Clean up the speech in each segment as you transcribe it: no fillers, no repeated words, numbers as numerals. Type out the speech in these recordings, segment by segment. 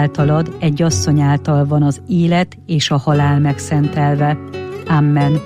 általad, egy asszony által van az élet és a halál megszentelve. Amen.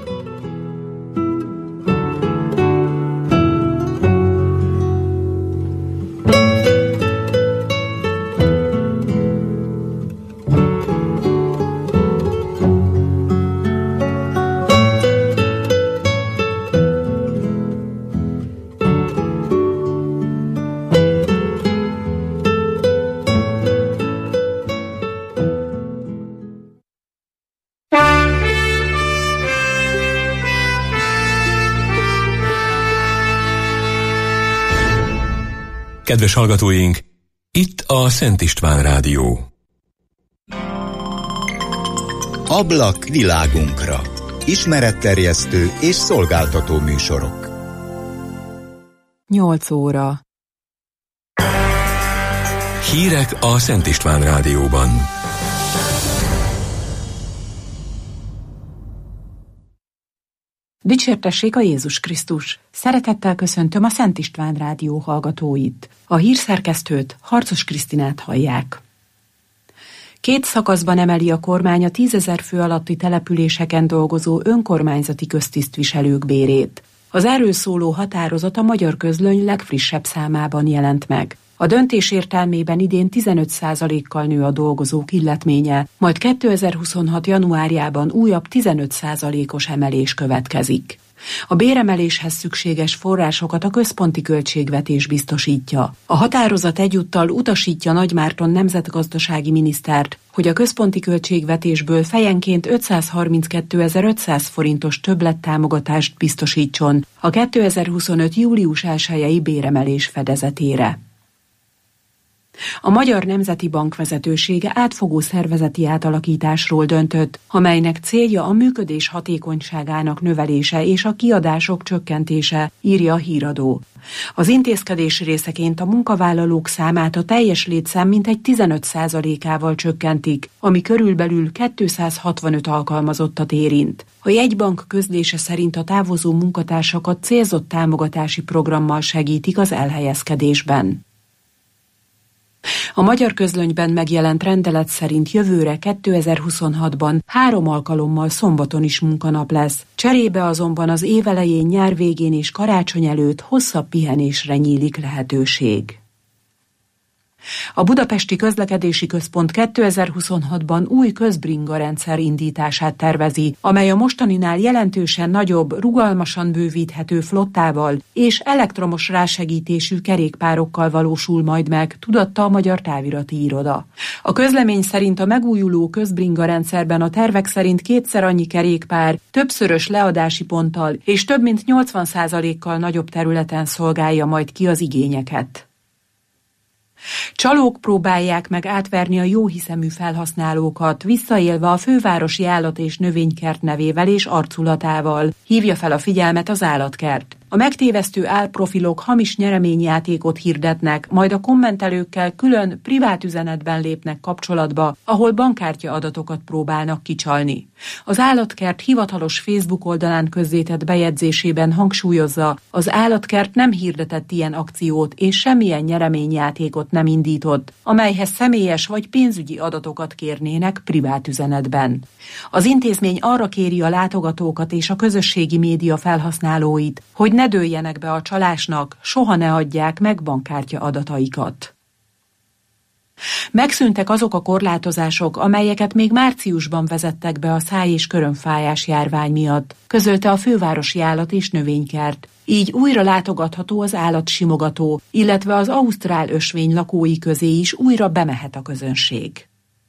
Kedves hallgatóink, itt a Szent István Rádió. Ablak világunkra. Ismeretterjesztő és szolgáltató műsorok. 8 óra. Hírek a Szent István Rádióban. Dicsértessék a Jézus Krisztus! Szeretettel köszöntöm a Szent István Rádió hallgatóit. A hírszerkesztőt, Harcos Krisztinát hallják. 2 szakaszban emeli a kormány a 10 000 fő alatti településeken dolgozó önkormányzati köztisztviselők bérét. Az erről szóló határozat a Magyar Közlöny legfrissebb számában jelent meg. A döntés értelmében idén 15%-kal nő a dolgozók illetménye, majd 2026. januárjában újabb 15%-os emelés következik. A béremeléshez szükséges forrásokat a központi költségvetés biztosítja. A határozat egyúttal utasítja Nagy Márton nemzetgazdasági minisztert, hogy a központi költségvetésből fejenként 532.500 forintos többlettámogatást biztosítson a 2025. július 1-i béremelés fedezetére. A Magyar Nemzeti Bank vezetősége átfogó szervezeti átalakításról döntött, amelynek célja a működés hatékonyságának növelése és a kiadások csökkentése, írja a híradó. Az intézkedés részeként a munkavállalók számát a teljes létszám mintegy 15%-ával csökkentik, ami körülbelül 265 alkalmazottat érint. A jegybank közlése szerint a távozó munkatársakat célzott támogatási programmal segítik az elhelyezkedésben. A Magyar Közlönyben megjelent rendelet szerint jövőre 2026-ban 3 alkalommal szombaton is munkanap lesz, cserébe azonban az év elején, nyár végén és karácsony előtt hosszabb pihenésre nyílik lehetőség. A Budapesti Közlekedési Központ 2026-ban új közbringa rendszer indítását tervezi, amely a mostaninál jelentősen nagyobb, rugalmasan bővíthető flottával és elektromos rásegítésű kerékpárokkal valósul majd meg, tudatta a Magyar Távirati Iroda. A közlemény szerint a megújuló közbringa rendszerben a tervek szerint 2-szer annyi kerékpár, többszörös leadási ponttal és több mint 80%-kal nagyobb területen szolgálja majd ki az igényeket. Csalók próbálják meg átverni a jóhiszemű felhasználókat, visszaélve a fővárosi állat- és növénykert nevével és arculatával, hívja fel a figyelmet az állatkert. A megtévesztő álprofilok hamis nyereményjátékot hirdetnek, majd a kommentelőkkel külön privát üzenetben lépnek kapcsolatba, ahol bankkártya adatokat próbálnak kicsalni. Az állatkert hivatalos Facebook oldalán közzétett bejegyzésében hangsúlyozza, az állatkert nem hirdetett ilyen akciót és semmilyen nyereményjátékot nem indított, amelyhez személyes vagy pénzügyi adatokat kérnének privát üzenetben. Az intézmény arra kéri a látogatókat és a közösségi média felhasználóit, hogy ne dőljenek be a csalásnak, soha ne adják meg bankkártya adataikat. Megszűntek azok a korlátozások, amelyeket még márciusban vezettek be a száj- és körömfájás járvány miatt, közölte a fővárosi állat- és növénykert. Így újra látogatható az állatsimogató, illetve az ausztrál ösvény lakói közé is újra bemehet a közönség.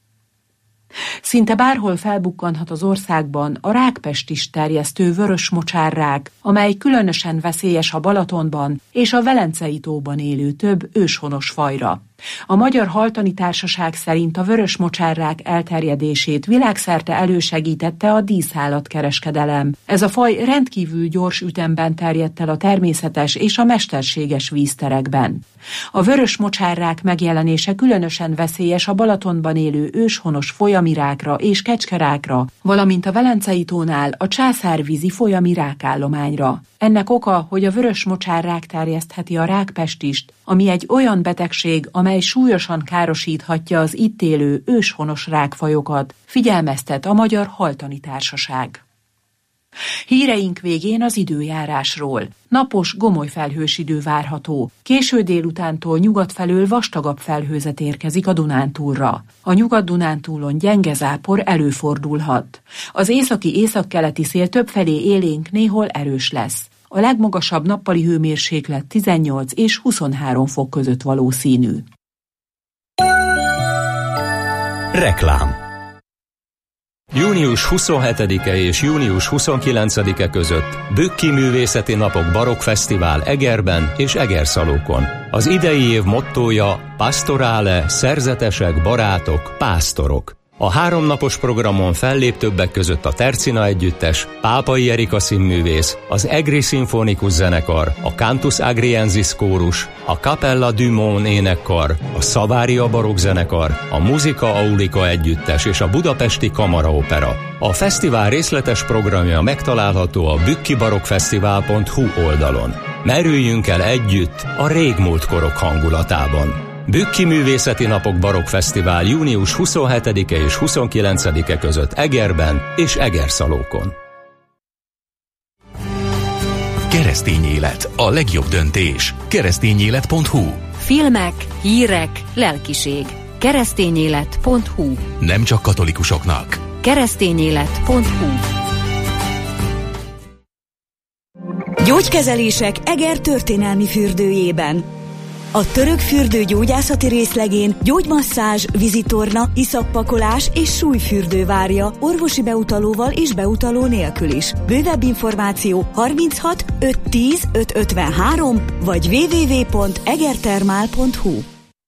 Szinte bárhol felbukkanhat az országban a rákpestis terjesztő vörös mocsárrák, amely különösen veszélyes a Balatonban és a Velencei tóban élő több őshonos fajra. A Magyar Haltani Társaság szerint a vörös mocsárrák elterjedését világszerte elősegítette a díszállatkereskedelem. Ez a faj rendkívül gyors ütemben terjedt el a természetes és a mesterséges vízterekben. A vörös mocsárrák megjelenése különösen veszélyes a Balatonban élő őshonos folyamirákra és kecskerákra, valamint a Velencei tónál a császárvízi folyami rákállományra. Ennek oka, hogy a vörös mocsárrák terjesztheti a rákpestist, ami egy olyan betegség, amely súlyosan károsíthatja az itt élő őshonos rákfajokat, figyelmeztet a Magyar Haltani Társaság. Híreink végén az időjárásról. Napos, gomoly felhős idő várható. Késő délutántól nyugat felől vastagabb felhőzet érkezik a Dunántúlra. A Nyugat-Dunántúlon gyenge zápor előfordulhat. Az északi-északkeleti szél többfelé élénk, néhol erős lesz. A legmagasabb nappali hőmérséklet 18 és 23 fok között valószínű. Reklám. Június 27-e és június 29-e között Bükki Művészeti Napok Barokkfesztivál Egerben és Egerszalókon. Az idei év mottója Pastorale, szerzetesek, barátok, pásztorok. A 3 napos programon fellép többek között a Tercina Együttes, Pápai Erika színművész, az Egri Szimfonikus Zenekar, a Cantus Agriensis Kórus, a Capella du Mon énekkar, a Savaria Barokk Zenekar, a Musica Aulica Együttes és a Budapesti Kamaraopera. A fesztivál részletes programja megtalálható a bükkibarokkfesztivál.hu oldalon. Merüljünk el együtt a régmúlt korok hangulatában. Bükki Művészeti Napok Barokkfesztivál június 27-e és 29-e között Egerben és Egerszalókon. Keresztény élet, a legjobb döntés. Keresztényélet.hu. Filmek, hírek, lelkiség. Keresztényélet.hu. Nem csak katolikusoknak. Keresztényélet.hu. Gyógykezelések Eger történelmi fürdőjében. A török fürdő gyógyászati részlegén gyógymasszázs, vízitorna, iszappakolás és súlyfürdő várja orvosi beutalóval és beutaló nélkül is. Bővebb információ 36 510 553 vagy www.egertermál.hu.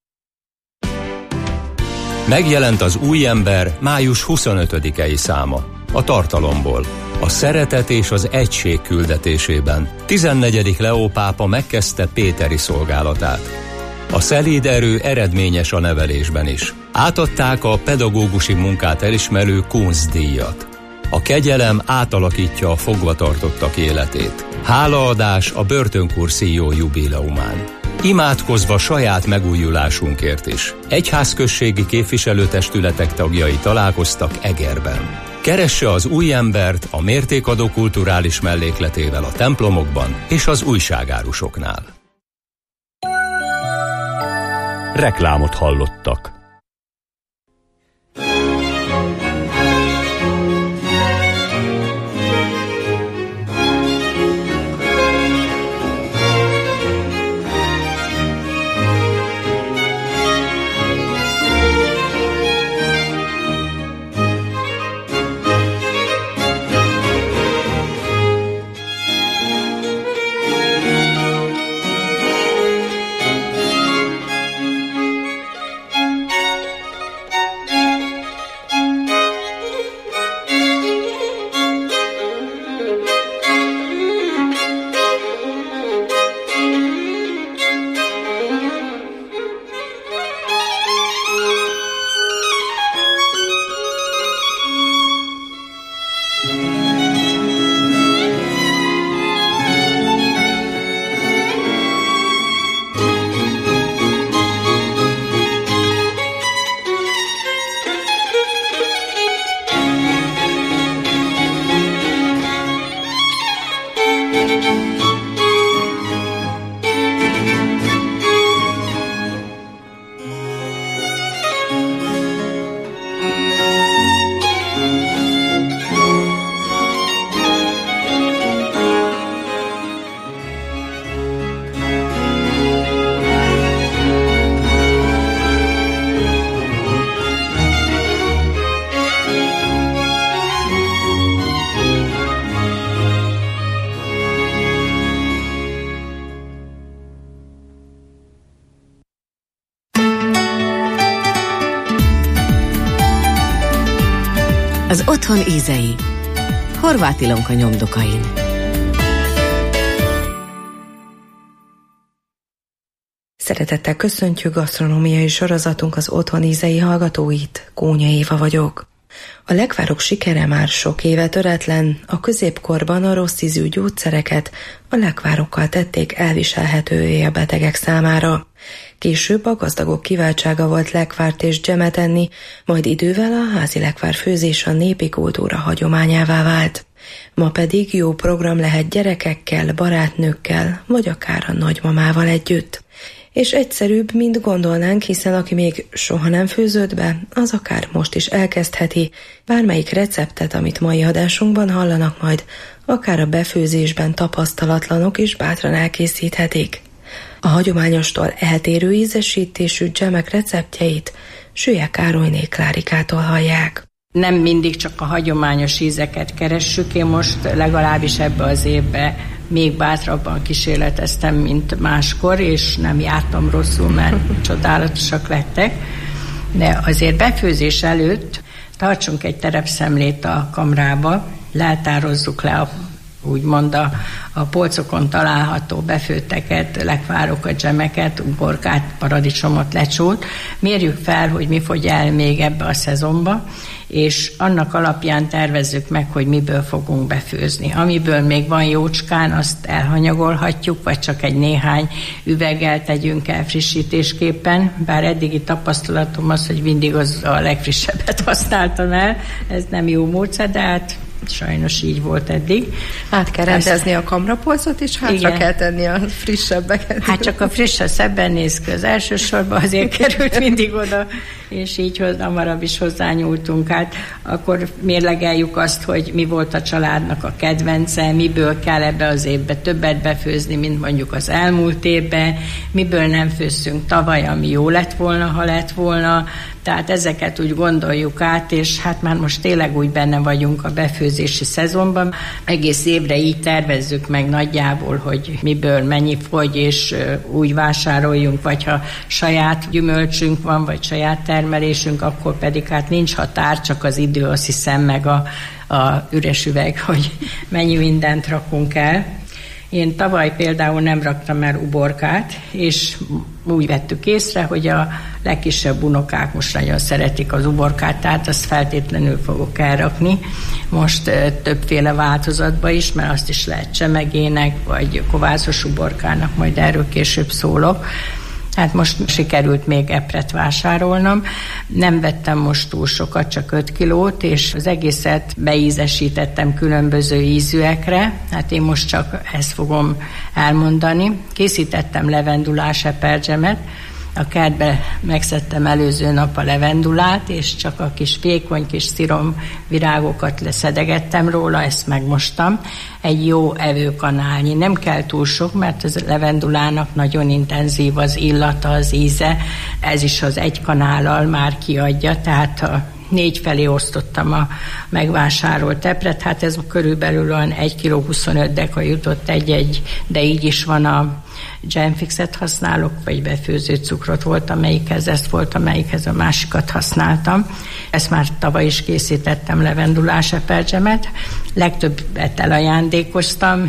Megjelent az Új ember május 25-i száma. A tartalomból. A szeretet és az egység küldetésében 14. Leó pápa megkezdte péteri szolgálatát. A szelíd erő eredményes a nevelésben is. Átadták a pedagógusi munkát elismerő Kunstdíjat. A kegyelem átalakítja a fogvatartottak életét. Hálaadás a börtönkurszíjó jubileumán. Imádkozva saját megújulásunkért is. Egyházközségi képviselőtestületek tagjai találkoztak Egerben. Keresse az Új embert a mértékadó kulturális mellékletével a templomokban és az újságárusoknál. Reklámot hallottak. Az otthon ízei. Horváth Ilonka nyomdokain. Szeretettel köszöntjük gasztronómiai sorozatunk az otthon ízei hallgatóit. Kónya Éva vagyok. A lekvárok sikere már sok éve töretlen, a középkorban a rossz ízű gyógyszereket a lekvárokkal tették elviselhetővé a betegek számára. Később a gazdagok kiváltsága volt lekvárt és dzsemet enni, majd idővel a házi lekvár főzés a népi kultúra hagyományává vált. Ma pedig jó program lehet gyerekekkel, barátnőkkel, vagy akár a nagymamával együtt. És egyszerűbb, mint gondolnánk, hiszen aki még soha nem főzött be, az akár most is elkezdheti. Bármelyik receptet, amit mai adásunkban hallanak majd, akár a befőzésben tapasztalatlanok is bátran elkészíthetik. A hagyományostól eltérő ízesítésű dzsemek receptjeit Süllyek Károlyné Klárikától hallják. Nem mindig csak a hagyományos ízeket keressük, én most legalábbis ebbe az évbe még bátrabban kísérleteztem, mint máskor, és nem jártam rosszul, mert csodálatosak lettek. De azért befőzés előtt tartsunk egy terepszemlét a kamrába, leltározzuk le úgymond a polcokon található befőtteket, lekvárokat, dzsemeket, uborkát, paradicsomot, lecsót. Mérjük fel, hogy mi fogy el még ebbe a szezonba, és annak alapján tervezzük meg, hogy miből fogunk befőzni. Amiből még van jócskán, azt elhanyagolhatjuk, vagy csak egy néhány üveggel tegyünk el frissítésképpen, bár eddigi tapasztalatom az, hogy mindig az a legfrissebbet használtam el, ez nem jó módszer, de hát sajnos így volt eddig. Át kell rendezni a kamrapolcot, és hátra kell tenni a frissebbeket. Hát csak a friss szebben néz ki az elsősorban, azért került mindig oda, és így hamarabb is hozzányúltunk. Hát akkor mérlegeljük azt, hogy mi volt a családnak a kedvence, miből kell ebbe az évbe többet befőzni, mint mondjuk az elmúlt évben, miből nem főzzünk tavaly, ami jó lett volna, ha lett volna. Tehát ezeket úgy gondoljuk át, és hát már most tényleg úgy benne vagyunk a befőzési szezonban. Egész évre így tervezzük meg nagyjából, hogy miből mennyi fogy, és úgy vásároljunk, vagy ha saját gyümölcsünk van, vagy saját termelésünk, akkor pedig hát nincs határ, csak az idő, azt hiszem, meg a üres üveg, hogy mennyi mindent rakunk el. Én tavaly például nem raktam el uborkát, és úgy vettük észre, hogy a legkisebb unokák most nagyon szeretik az uborkát, tehát azt feltétlenül fogok elrakni. Most többféle változatba is, mert azt is lehet csemegének, vagy kovászos uborkának, majd erről később szólok. Hát most sikerült még epret vásárolnom. Nem vettem most túl sokat, csak 5 kilót, és az egészet beízesítettem különböző ízűekre. Hát én most csak ezt fogom elmondani. Készítettem levendulás eperdzsemet. A kertbe megszedtem előző nap a levendulát, és csak a kis vékony kis szirom virágokat leszedegettem róla, ezt megmostam. Egy jó evőkanálnyi. Nem kell túl sok, mert az levendulának nagyon intenzív az illata, az íze. Ez is az egy kanállal már kiadja, tehát 4 felé osztottam a megvásárolt epret, hát ez körülbelül olyan 1 kg 25 deka jutott egy, de így is van a Gemfixet használok, vagy befőző cukrot volt, amelyikhez ezt volt, amelyikhez a másikat használtam. Ezt már tavaly is készítettem, levendulás eperdzsemet. Legtöbbet elajándékoztam,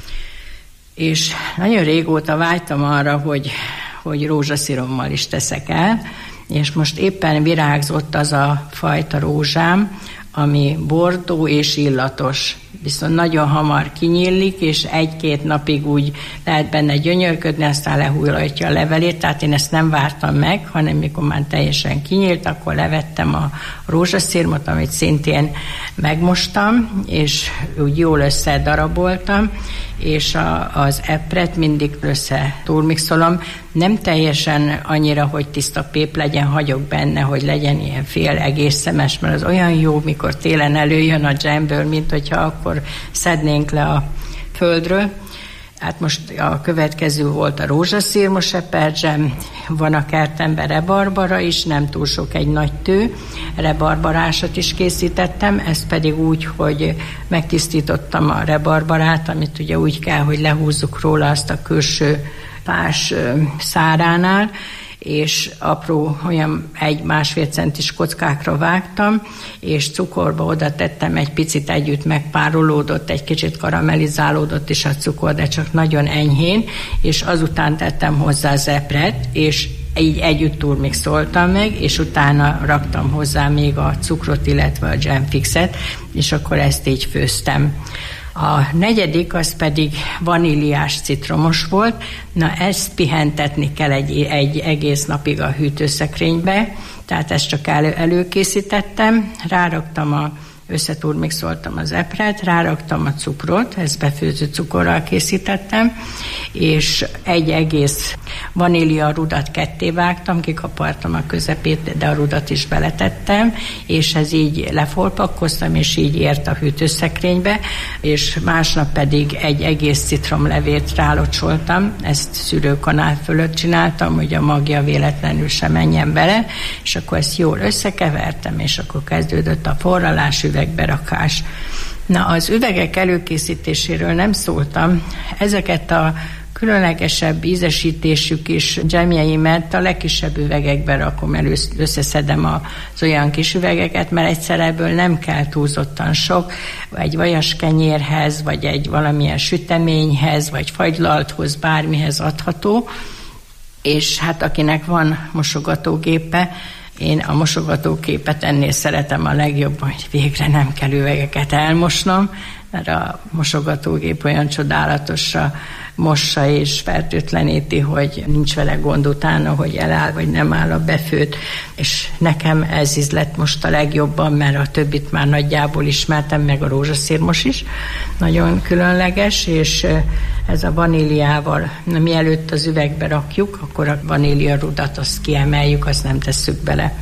és nagyon régóta vágytam arra, hogy rózsaszirommal is teszek el, és most éppen virágzott az a fajta rózsám, ami bordó és illatos. Viszont nagyon hamar kinyílik, és 1-2 napig úgy lehet benne gyönyörködni, aztán lehullatja a levelét, tehát én ezt nem vártam meg, hanem mikor már teljesen kinyílt, akkor levettem a rózsaszirmot, amit szintén megmostam, és úgy jól összedaraboltam, és az epret mindig túlmixolom. Nem teljesen annyira, hogy tiszta pép legyen, hagyok benne, hogy legyen ilyen fél egész szemes, mert az olyan jó, mikor télen előjön a dzsemből, mint hogyha akkor szednénk le a földről. Hát most a következő volt a rózsaszirmos eperdzsem, van a kertemben rebarbara is, nem túl sok, egy nagy tő, rebarbarásat is készítettem, ez pedig úgy, hogy megtisztítottam a rebarbarát, amit ugye úgy kell, hogy lehúzzuk róla azt a külső pás száránál, és apró, olyan 1-1,5 centis kockákra vágtam, és cukorba oda tettem egy picit, együtt megpárolódott, egy kicsit karamellizálódott is a cukor, de csak nagyon enyhén, és azután tettem hozzá az epret, és így együtt turmixoltam meg, és utána raktam hozzá még a cukrot, illetve a jamfixet, és akkor ezt így főztem. A negyedik az pedig vaníliás citromos volt. Na, ezt pihentetni kell egy egész napig a hűtőszekrénybe, tehát ezt csak előkészítettem, ráraktam összeturmixoltam az epret, ráraktam a cukrot, ezt befőző cukorral készítettem, és egy egész vanília rudat ketté vágtam, kikapartam a közepét, de a rudat is beletettem, és ez így lefolpakkoztam, és így ért a hűtőszekrénybe, és másnap pedig egy egész citromlevét rálocsoltam, ezt szűrőkanál fölött csináltam, hogy a magja véletlenül sem menjen bele, és akkor ezt jól összekevertem, és akkor kezdődött a forralás, üvegberakás. Na, az üvegek előkészítéséről nem szóltam. Ezeket a különlegesebb ízesítésük is dzsemjeimet a legkisebb üvegekbe rakom, összeszedem az olyan kis üvegeket, mert egyszer ebből nem kell túlzottan sok, egy vajaskenyérhez, vagy egy valamilyen süteményhez, vagy fagylalthoz, bármihez adható, és hát akinek van mosogatógépe, én a mosogatógépet ennél szeretem a legjobban, hogy végre nem kell üvegeket elmosnom, mert a mosogatógép olyan csodálatosra mossa és fertőtleníti, hogy nincs vele gond utána, hogy eláll vagy nem áll a befőt, és nekem ez ízlett most a legjobban, mert a többit már nagyjából ismertem, meg a rózsaszírmos is nagyon különleges, és ez a vaníliával, mielőtt az üvegbe rakjuk, akkor a vanília rudat azt kiemeljük, azt nem tesszük bele.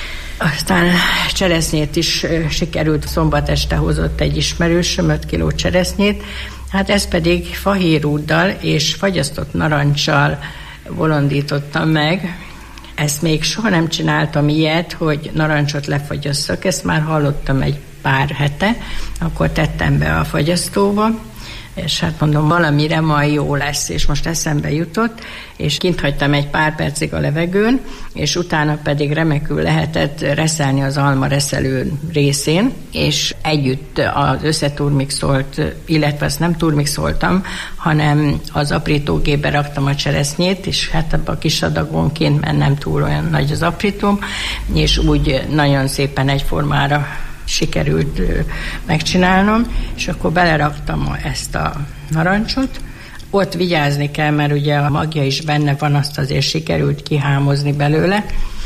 Aztán cseresznyét is sikerült, szombat este hozott egy ismerősöm 5 kiló cseresznyét, hát ez pedig fahérúddal és fagyasztott naranccsal bolondítottam meg. Ezt még soha nem csináltam ilyet, hogy narancsot lefagyasszak, ezt már hallottam egy pár hete, akkor tettem be a fagyasztóba, és hát mondom, valamire majd jó lesz, és most eszembe jutott, és kint hagytam egy pár percig a levegőn, és utána pedig remekül lehetett reszelni az alma reszelő részén, és együtt az összeturmixolt, illetve azt nem turmixoltam, hanem az aprítógépbe raktam a cseresznyét, és hát abban a kis adagonként, mert nem túl olyan nagy az aprítóm, és úgy nagyon szépen egyformára sikerült megcsinálnom, és akkor beleraktam ezt a narancsot. Ott vigyázni kell, mert ugye a magja is benne van, azt azért sikerült kihámozni belőle,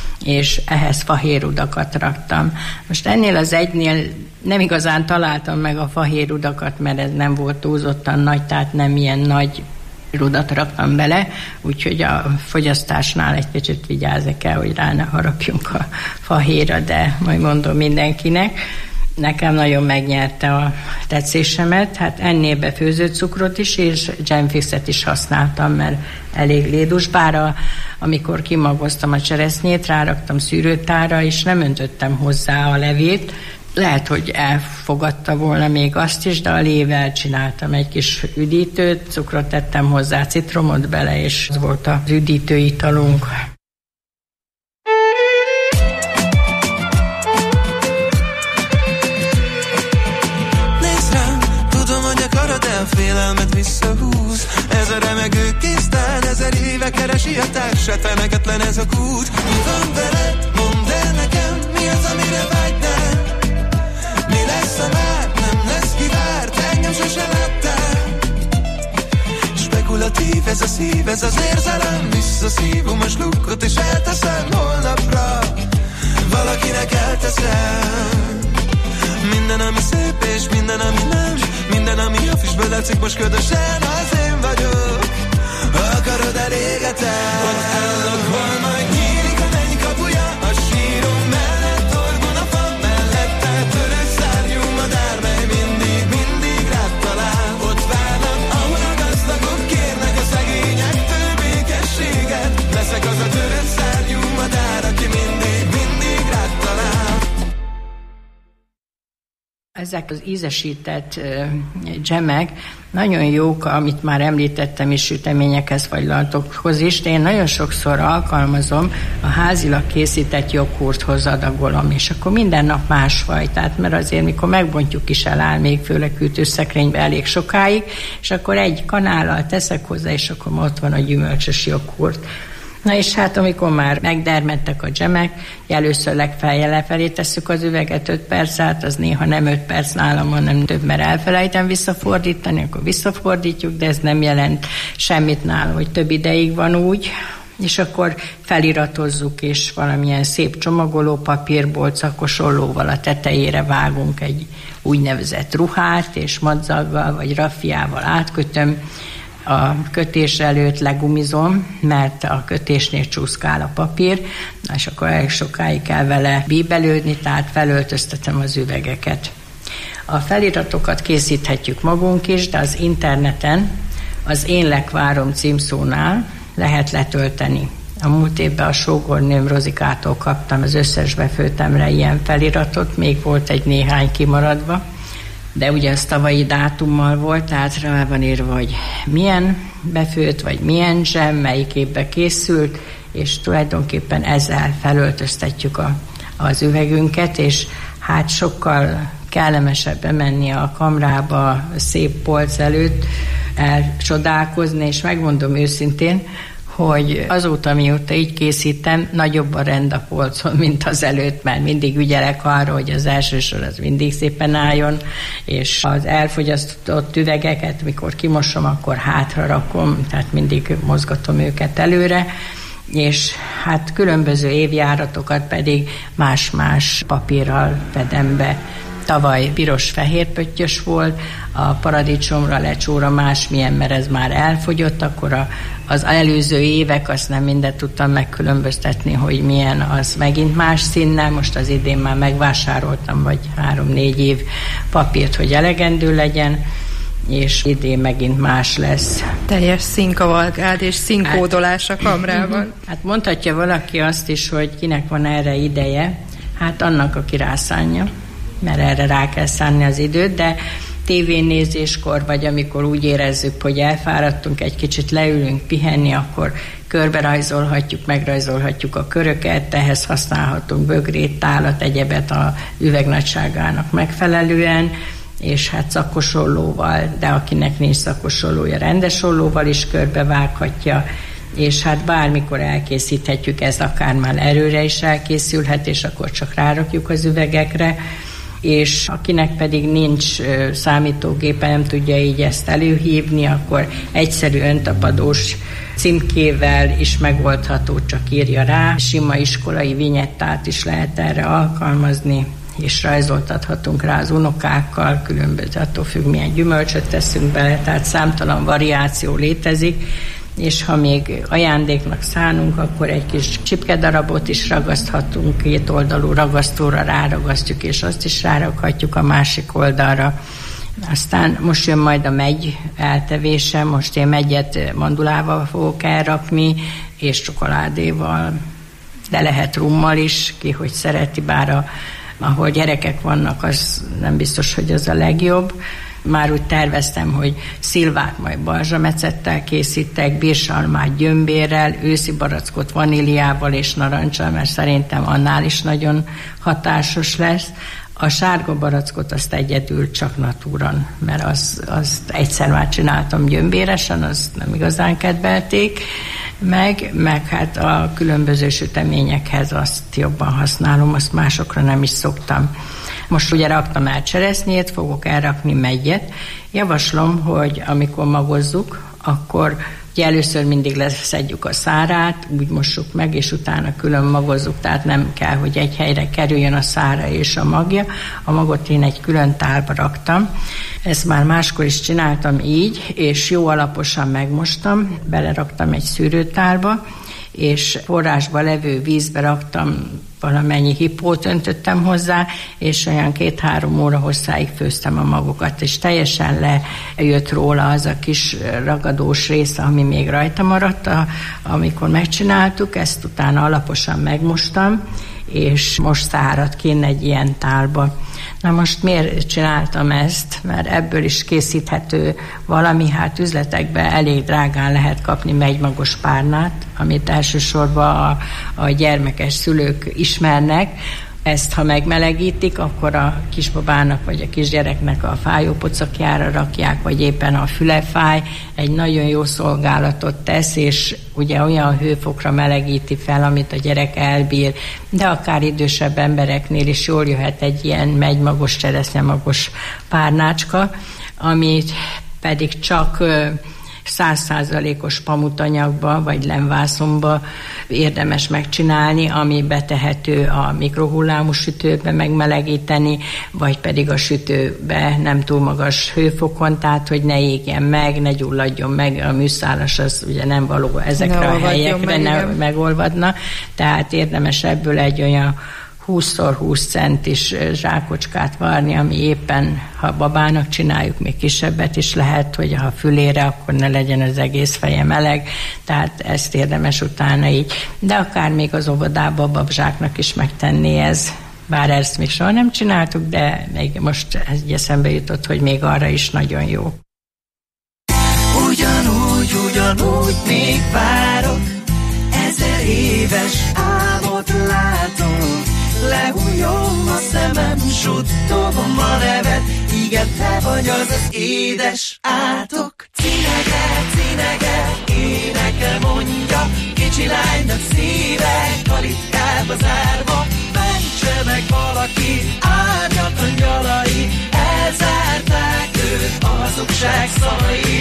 és ehhez fahérudakat raktam. Most ennél az egynél nem igazán találtam meg a fahérudakat, mert ez nem volt túlzottan nagy, tehát nem ilyen nagy rudat raktam bele, úgyhogy a fogyasztásnál egy kicsit vigyázni kell, hogy rá ne harapjunk a fahéra, de majd mondom mindenkinek. Nekem nagyon megnyerte a tetszésemet, hát ennél befőző cukrot is, és jamfixet is használtam, mert elég lédus, bár amikor kimagoztam a cseresznyét, ráraktam szűrőtárra, és nem öntöttem hozzá a levét. Lehet, hogy elfogadta volna még azt is, de a lével csináltam egy kis üdítőt, cukrot tettem hozzá, citromot bele, és ez volt az üdítő italunk. Nézd rám, tudom, hogy akarod, de a félelmet visszahúz. Ez a remegő kéztán 1000 éve keresi a társát, feneketlen ez a kút. Mi van veled? Mondd el nekem, mi az, amire vágynál? Mi lesz, ha már nem lesz kivárt? Engem sose láttál. Spekulatív ez a szív, ez az érzelem. Visszaszívom a slukkot és elteszem holnapra. Valakinek elteszem. Minden, ami szép és minden, ami nem. Minden, ami a füstből látszik most ködösen, az én vagyok. Akarod, elégetem. Ott állok, hol majd nyílik a mennykapuja. A sírom mellett torgon a fa mellett. Eltörő szárnyú madár, mely mindig rád talál. Ott várnak, ahol a gazdagok kérnek a szegényektől békességet. Leszek az a törő szárnyú madár, aki mindig rád talál. Ezek az ízesített dzsemek nagyon jók, amit már említettem is, süteményekhez vagy laltokhoz is, de én nagyon sokszor alkalmazom, a házilag készített joghurthoz adagolom, és akkor minden nap másfajtát, mert azért mikor megbontjuk is eláll még főleg hűtőszekrénybe elég sokáig, és akkor egy kanállal teszek hozzá, és akkor ott van a gyümölcsös joghurt. Na és hát amikor már megdermedtek a dzsemek, először legfelje lefelé tesszük az üveget 5 perc át, az néha nem 5 perc nálam, hanem több, mert elfelejtem visszafordítani, akkor visszafordítjuk, de ez nem jelent semmit nálam, hogy több ideig van úgy, és akkor feliratozzuk, és valamilyen szép csomagoló papírból, cakosollóval a tetejére vágunk egy úgynevezett ruhát, és madzaggal vagy raffiával átkötöm. A kötés előtt legumizom, mert a kötésnél csúszkál a papír, és akkor elég sokáig kell vele bíbelődni, tehát felöltöztetem az üvegeket. A feliratokat készíthetjük magunk is, de az interneten az Én lekvárom címszónál lehet letölteni. A múlt évben a sógornőm Rozikától kaptam az összes befőtemre ilyen feliratot, még volt egy néhány kimaradva, de ugye az tavalyi dátummal volt, tehát rá van írva, hogy milyen befőtt, vagy milyen dzsem, melyik évben készült, és tulajdonképpen ezzel felöltöztetjük az üvegünket, és hát sokkal kellemesebb bemenni a kamrába a szép polc előtt, elcsodálkozni, és megmondom őszintén, hogy azóta, mióta így készítem, nagyobb a rend a polcon, mint az előtt, mert mindig ügyelek arra, hogy az első sor az mindig szépen álljon, és az elfogyasztott üvegeket, mikor kimosom, akkor hátra rakom, tehát mindig mozgatom őket előre, és hát különböző évjáratokat pedig más-más papírral fedem be. Tavaly piros-fehér pöttyös volt, a paradicsomra, lecsóra másmilyen, mert ez már elfogyott, akkor az előző évek, azt nem mindent tudtam megkülönböztetni, hogy milyen, az megint más színnel. Most az idén már megvásároltam, vagy 3-4 év papírt, hogy elegendő legyen, és idén megint más lesz. Teljes színkavalkád és színkódolás a kamrában. Hát mondhatja valaki azt is, hogy kinek van erre ideje, hát annak, aki rászánja, mert erre rá kell szánni az időt, de tévénézéskor, vagy amikor úgy érezzük, hogy elfáradtunk, egy kicsit leülünk pihenni, akkor körberajzolhatjuk, megrajzolhatjuk a köröket, ehhez használhatunk bögrét, tálat, egyebet a üveg nagyságának megfelelően, és hát szakosollóval, de akinek nincs szakosollója, rendes ollóval is körbevághatja, és hát bármikor elkészíthetjük, ez akár már erőre is elkészülhet, és akkor csak rárakjuk az üvegekre, és akinek pedig nincs számítógépe, nem tudja így ezt előhívni, akkor egyszerű öntapadós címkével is megoldható, csak írja rá. Sima iskolai vinyettát is lehet erre alkalmazni, és rajzoltathatunk rá az unokákkal, különböző, attól függ, milyen gyümölcsöt teszünk bele, tehát számtalan variáció létezik, és ha még ajándéknak szánunk, akkor egy kis csipkedarabot is ragaszthatunk, 2 oldalú ragasztóra ráragasztjuk, és azt is rárakhatjuk a másik oldalra. Aztán most jön majd a megy eltevése, most én megyet mandulával fogok elrakni, és csokoládéval, de lehet rummal is, ki hogy szereti, bár ahol gyerekek vannak, az nem biztos, hogy az a legjobb. Már úgy terveztem, hogy szilvát majd balzsamecettel készítek, bírsalmát gyömbérrel, őszi barackot vaníliával és narancsal, mert szerintem annál is nagyon hatásos lesz. A sárga barackot azt egyedül csak natúran, mert azt egyszer már csináltam gyömbéresen, azt nem igazán kedvelték meg hát a különböző süteményekhez azt jobban használom, azt másokra nem is szoktam. Most ugye raktam el cseresznyét, fogok elrakni meggyet. Javaslom, hogy amikor magozzuk, akkor ugye először mindig leszedjük a szárát, úgy mossuk meg, és utána külön magozzuk, tehát nem kell, hogy egy helyre kerüljön a szára és a magja. A magot én egy külön tálba raktam. Ezt már máskor is csináltam így, és jó alaposan megmostam, beleraktam egy szűrőtálba, és forrásba levő vízbe raktam, valamennyi hipót öntöttem hozzá, és olyan 2-3 óra hosszáig főztem a magokat, és teljesen lejött róla az a kis ragadós része, ami még rajta maradt, amikor megcsináltuk, ezt utána alaposan megmostam, és most szárad kinn egy ilyen tálba. Na most miért csináltam ezt? Mert ebből is készíthető valami, hát üzletekben elég drágán lehet kapni megymagos párnát, amit elsősorban a gyermekes szülők ismernek, Ezt, ha megmelegítik, akkor a kisbabának vagy a kisgyereknek a fájópocakjára rakják, vagy éppen a füle fáj, egy nagyon jó szolgálatot tesz, és ugye olyan hőfokra melegíti fel, amit a gyerek elbír, de akár idősebb embereknél is jól jöhet egy ilyen megymagos, cseresznyemagos párnácska, amit pedig csak 100%-os pamutanyagba vagy lemvászonba érdemes megcsinálni, ami betehető a mikrohullámú sütőbe megmelegíteni, vagy pedig a sütőbe nem túl magas hőfokon, tehát hogy ne égjen meg, ne gyulladjon meg, a műszálas az ugye nem való ezekre a helyekre, ne megolvadna, tehát érdemes ebből egy olyan 20x20 centis zsákocskát varni, ami éppen, ha babának csináljuk, még kisebbet is lehet, hogy ha fülére, akkor ne legyen az egész feje meleg, tehát ezt érdemes utána így. De akár még az óvodába a babzsáknak is megtenni ez, bár ezt még soha nem csináltuk, de még most ez eszembe jutott, hogy még arra is nagyon jó. Ugyanúgy még várok, 1000 éves álmot látok. Lehújom a szemem, suttogom a nevet, igen, te vagy az édes átok. Cinege, éneke mondja, kicsi lánynak szíve, kalitkába zárva, mentse meg valaki, árnyat a nyalai, elzárták őt a hazugság szavai.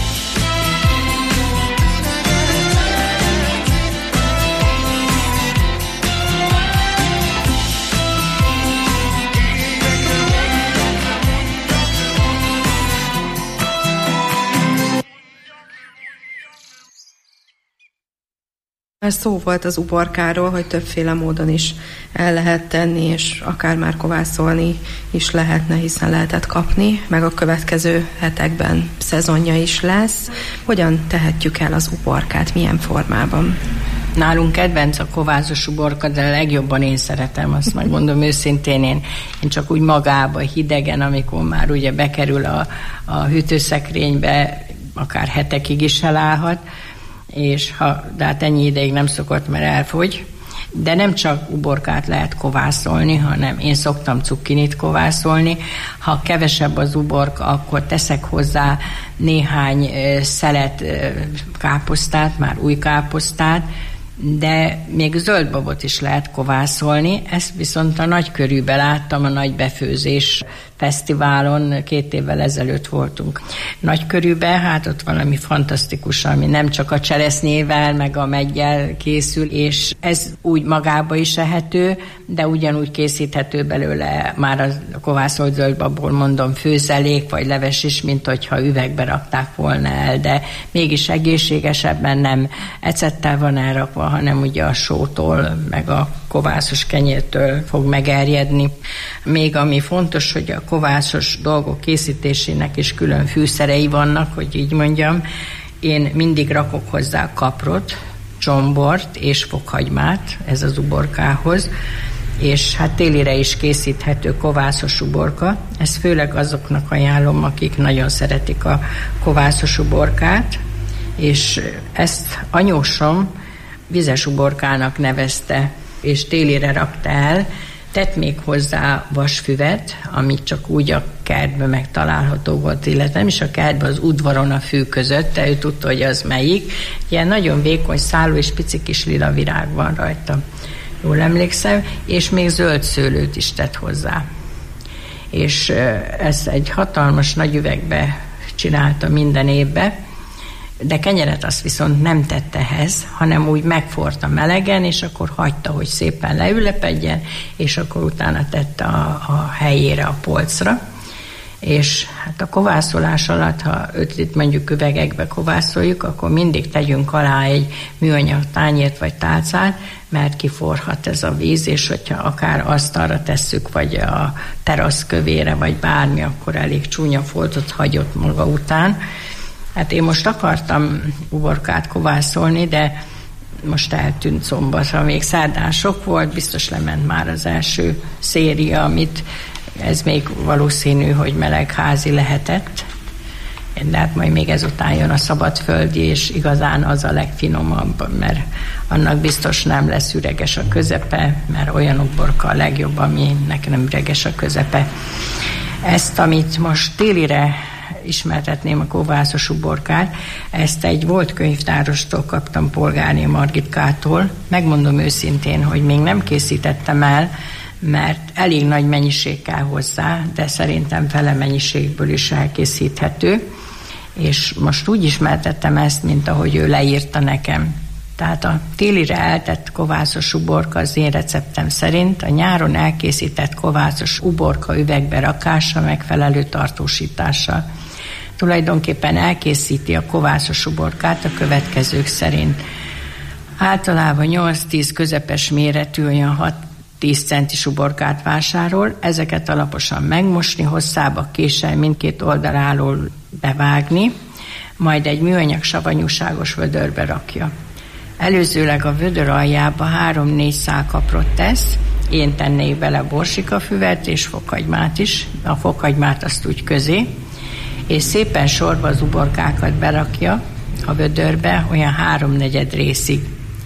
Már szó volt az uborkáról, hogy többféle módon is el lehet tenni, és akár már kovászolni is lehetne, hiszen lehetett kapni, meg a következő hetekben szezonja is lesz. Hogyan tehetjük el az uborkát, milyen formában? Nálunk kedvenc a kovászos uborka, de a legjobban én szeretem, azt megmondom őszintén, én csak úgy magába, hidegen, amikor már ugye bekerül a hűtőszekrénybe, akár hetekig is elállhat, és de hát ennyi ideig nem szokott, mert elfogy. De nem csak uborkát lehet kovászolni, hanem én szoktam cukkinit kovászolni. Ha kevesebb az uborka, akkor teszek hozzá néhány szelet káposztát, már új káposztát, de még zöldbabot is lehet kovászolni. Ezt viszont a Nagykörűben láttam, a Nagy Befőzés fesztiválon, 2 évvel ezelőtt voltunk Nagykörűben, hát ott valami fantasztikus, ami nem csak a cseresznyével, meg a meggyel készül, és ez úgy magába is ehető, de ugyanúgy készíthető belőle már a kovászolt zöldbabból, mondom, főzelék vagy leves is, mint hogyha üvegbe rakták volna el, de mégis egészségesebben, nem ecettel van elrakva, hanem ugye a sótól, meg a kovászos kenyértől fog megerjedni. Még ami fontos, hogy a kovászos dolgok készítésének is külön fűszerei vannak, hogy így mondjam. Én mindig rakok hozzá kaprot, csombort és fokhagymát, ez az uborkához, és hát télire is készíthető kovászos uborka. Ezt főleg azoknak ajánlom, akik nagyon szeretik a kovászos uborkát, és ezt anyósom vizes uborkának nevezte, és télire rakta el, tett még hozzá vasfüvet, amit csak úgy a kertben megtalálható volt, illetve nem is a kertben, az udvaron a fű között, de ő tudta, hogy az melyik. Ilyen nagyon vékony szálú és pici kis lila virág van rajta, jól emlékszem, és még zöld szőlőt is tett hozzá. És ezt egy hatalmas nagy üvegbe csinálta minden évben, de kenyeret azt viszont nem tette ehhez, hanem úgy megforta melegen, és akkor hagyta, hogy szépen leülepedjen, és akkor utána tette a helyére, a polcra. És hát a kovászolás alatt, ha 5 lit mondjuk üvegekbe kovászoljuk, akkor mindig tegyünk alá egy műanyag tányért vagy tálcát, mert kiforhat ez a víz, és hogyha akár asztalra tesszük, vagy a terasz kövére, vagy bármi, akkor elég csúnya foltot hagyott maga után. Hát én most akartam uborkát kovászolni, de most eltűnt szombatra, még szerdán sok volt, biztos lement már az első széria, amit ez még valószínű, hogy melegházi lehetett. De hát majd még ezután jön a szabadföldi, és igazán az a legfinomabb, mert annak biztos nem lesz üreges a közepe, mert olyan uborka a legjobb, aminek nem üreges a közepe. Ezt, amit most télire ismertetném, a kovászos uborkát, ezt egy volt könyvtárostól kaptam, Polgárné Margitkától. Megmondom őszintén, hogy még nem készítettem el, mert elég nagy mennyiség kell hozzá, de szerintem fele mennyiségből is elkészíthető, és most úgy ismertettem ezt, mint ahogy ő leírta nekem. Tehát a télire eltett kovászos uborka az én receptem szerint a nyáron elkészített kovászos uborka üvegbe rakása megfelelő tartósítással. Tulajdonképpen elkészíti a kovászos uborkát a következők szerint. Általában 8-10 közepes méretű, olyan 6-10 centis uborkát vásárol, ezeket alaposan megmosni, hosszába késsel mindkét oldaláról bevágni, majd egy műanyag savanyúságos vödörbe rakja. Előzőleg a vödör aljába 3-4 szál kaprot tesz, én tennék bele borsikafüvet és fokhagymát is, a fokhagymát azt úgy közé, és szépen sorba az uborkákat berakja a vödörbe olyan 3/4 részig.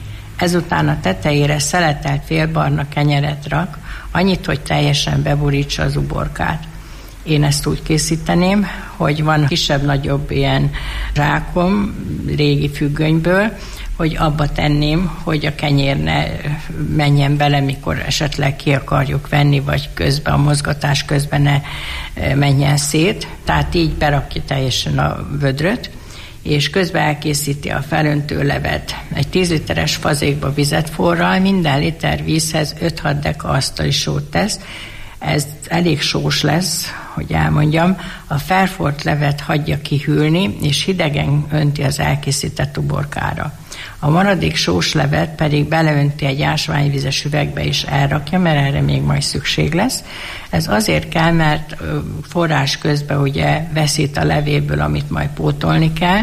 Ezután a tetejére szeletelt félbarna kenyeret rak, annyit, hogy teljesen beborítsa az uborkát. Én ezt úgy készíteném, hogy van kisebb-nagyobb ilyen rákom régi függönyből, hogy abba tenném, hogy a kenyér ne menjen bele, mikor esetleg ki akarjuk venni, vagy közben a mozgatás közben ne menjen szét. Tehát így berakja teljesen a vödröt, és közben elkészíti a felöntő levet. Egy 10 literes fazékba vizet forral, minden liter vízhez 5-6 deka asztali sót tesz. Ez elég sós lesz, hogy elmondjam. A felfort levet hagyja kihűlni, és hidegen önti az elkészített uborkára. A maradék sós levet pedig beleönti egy ásványvizes üvegbe, és elrakja, mert erre még majd szükség lesz. Ez azért kell, mert forrás közben ugye veszít a levéből, amit majd pótolni kell.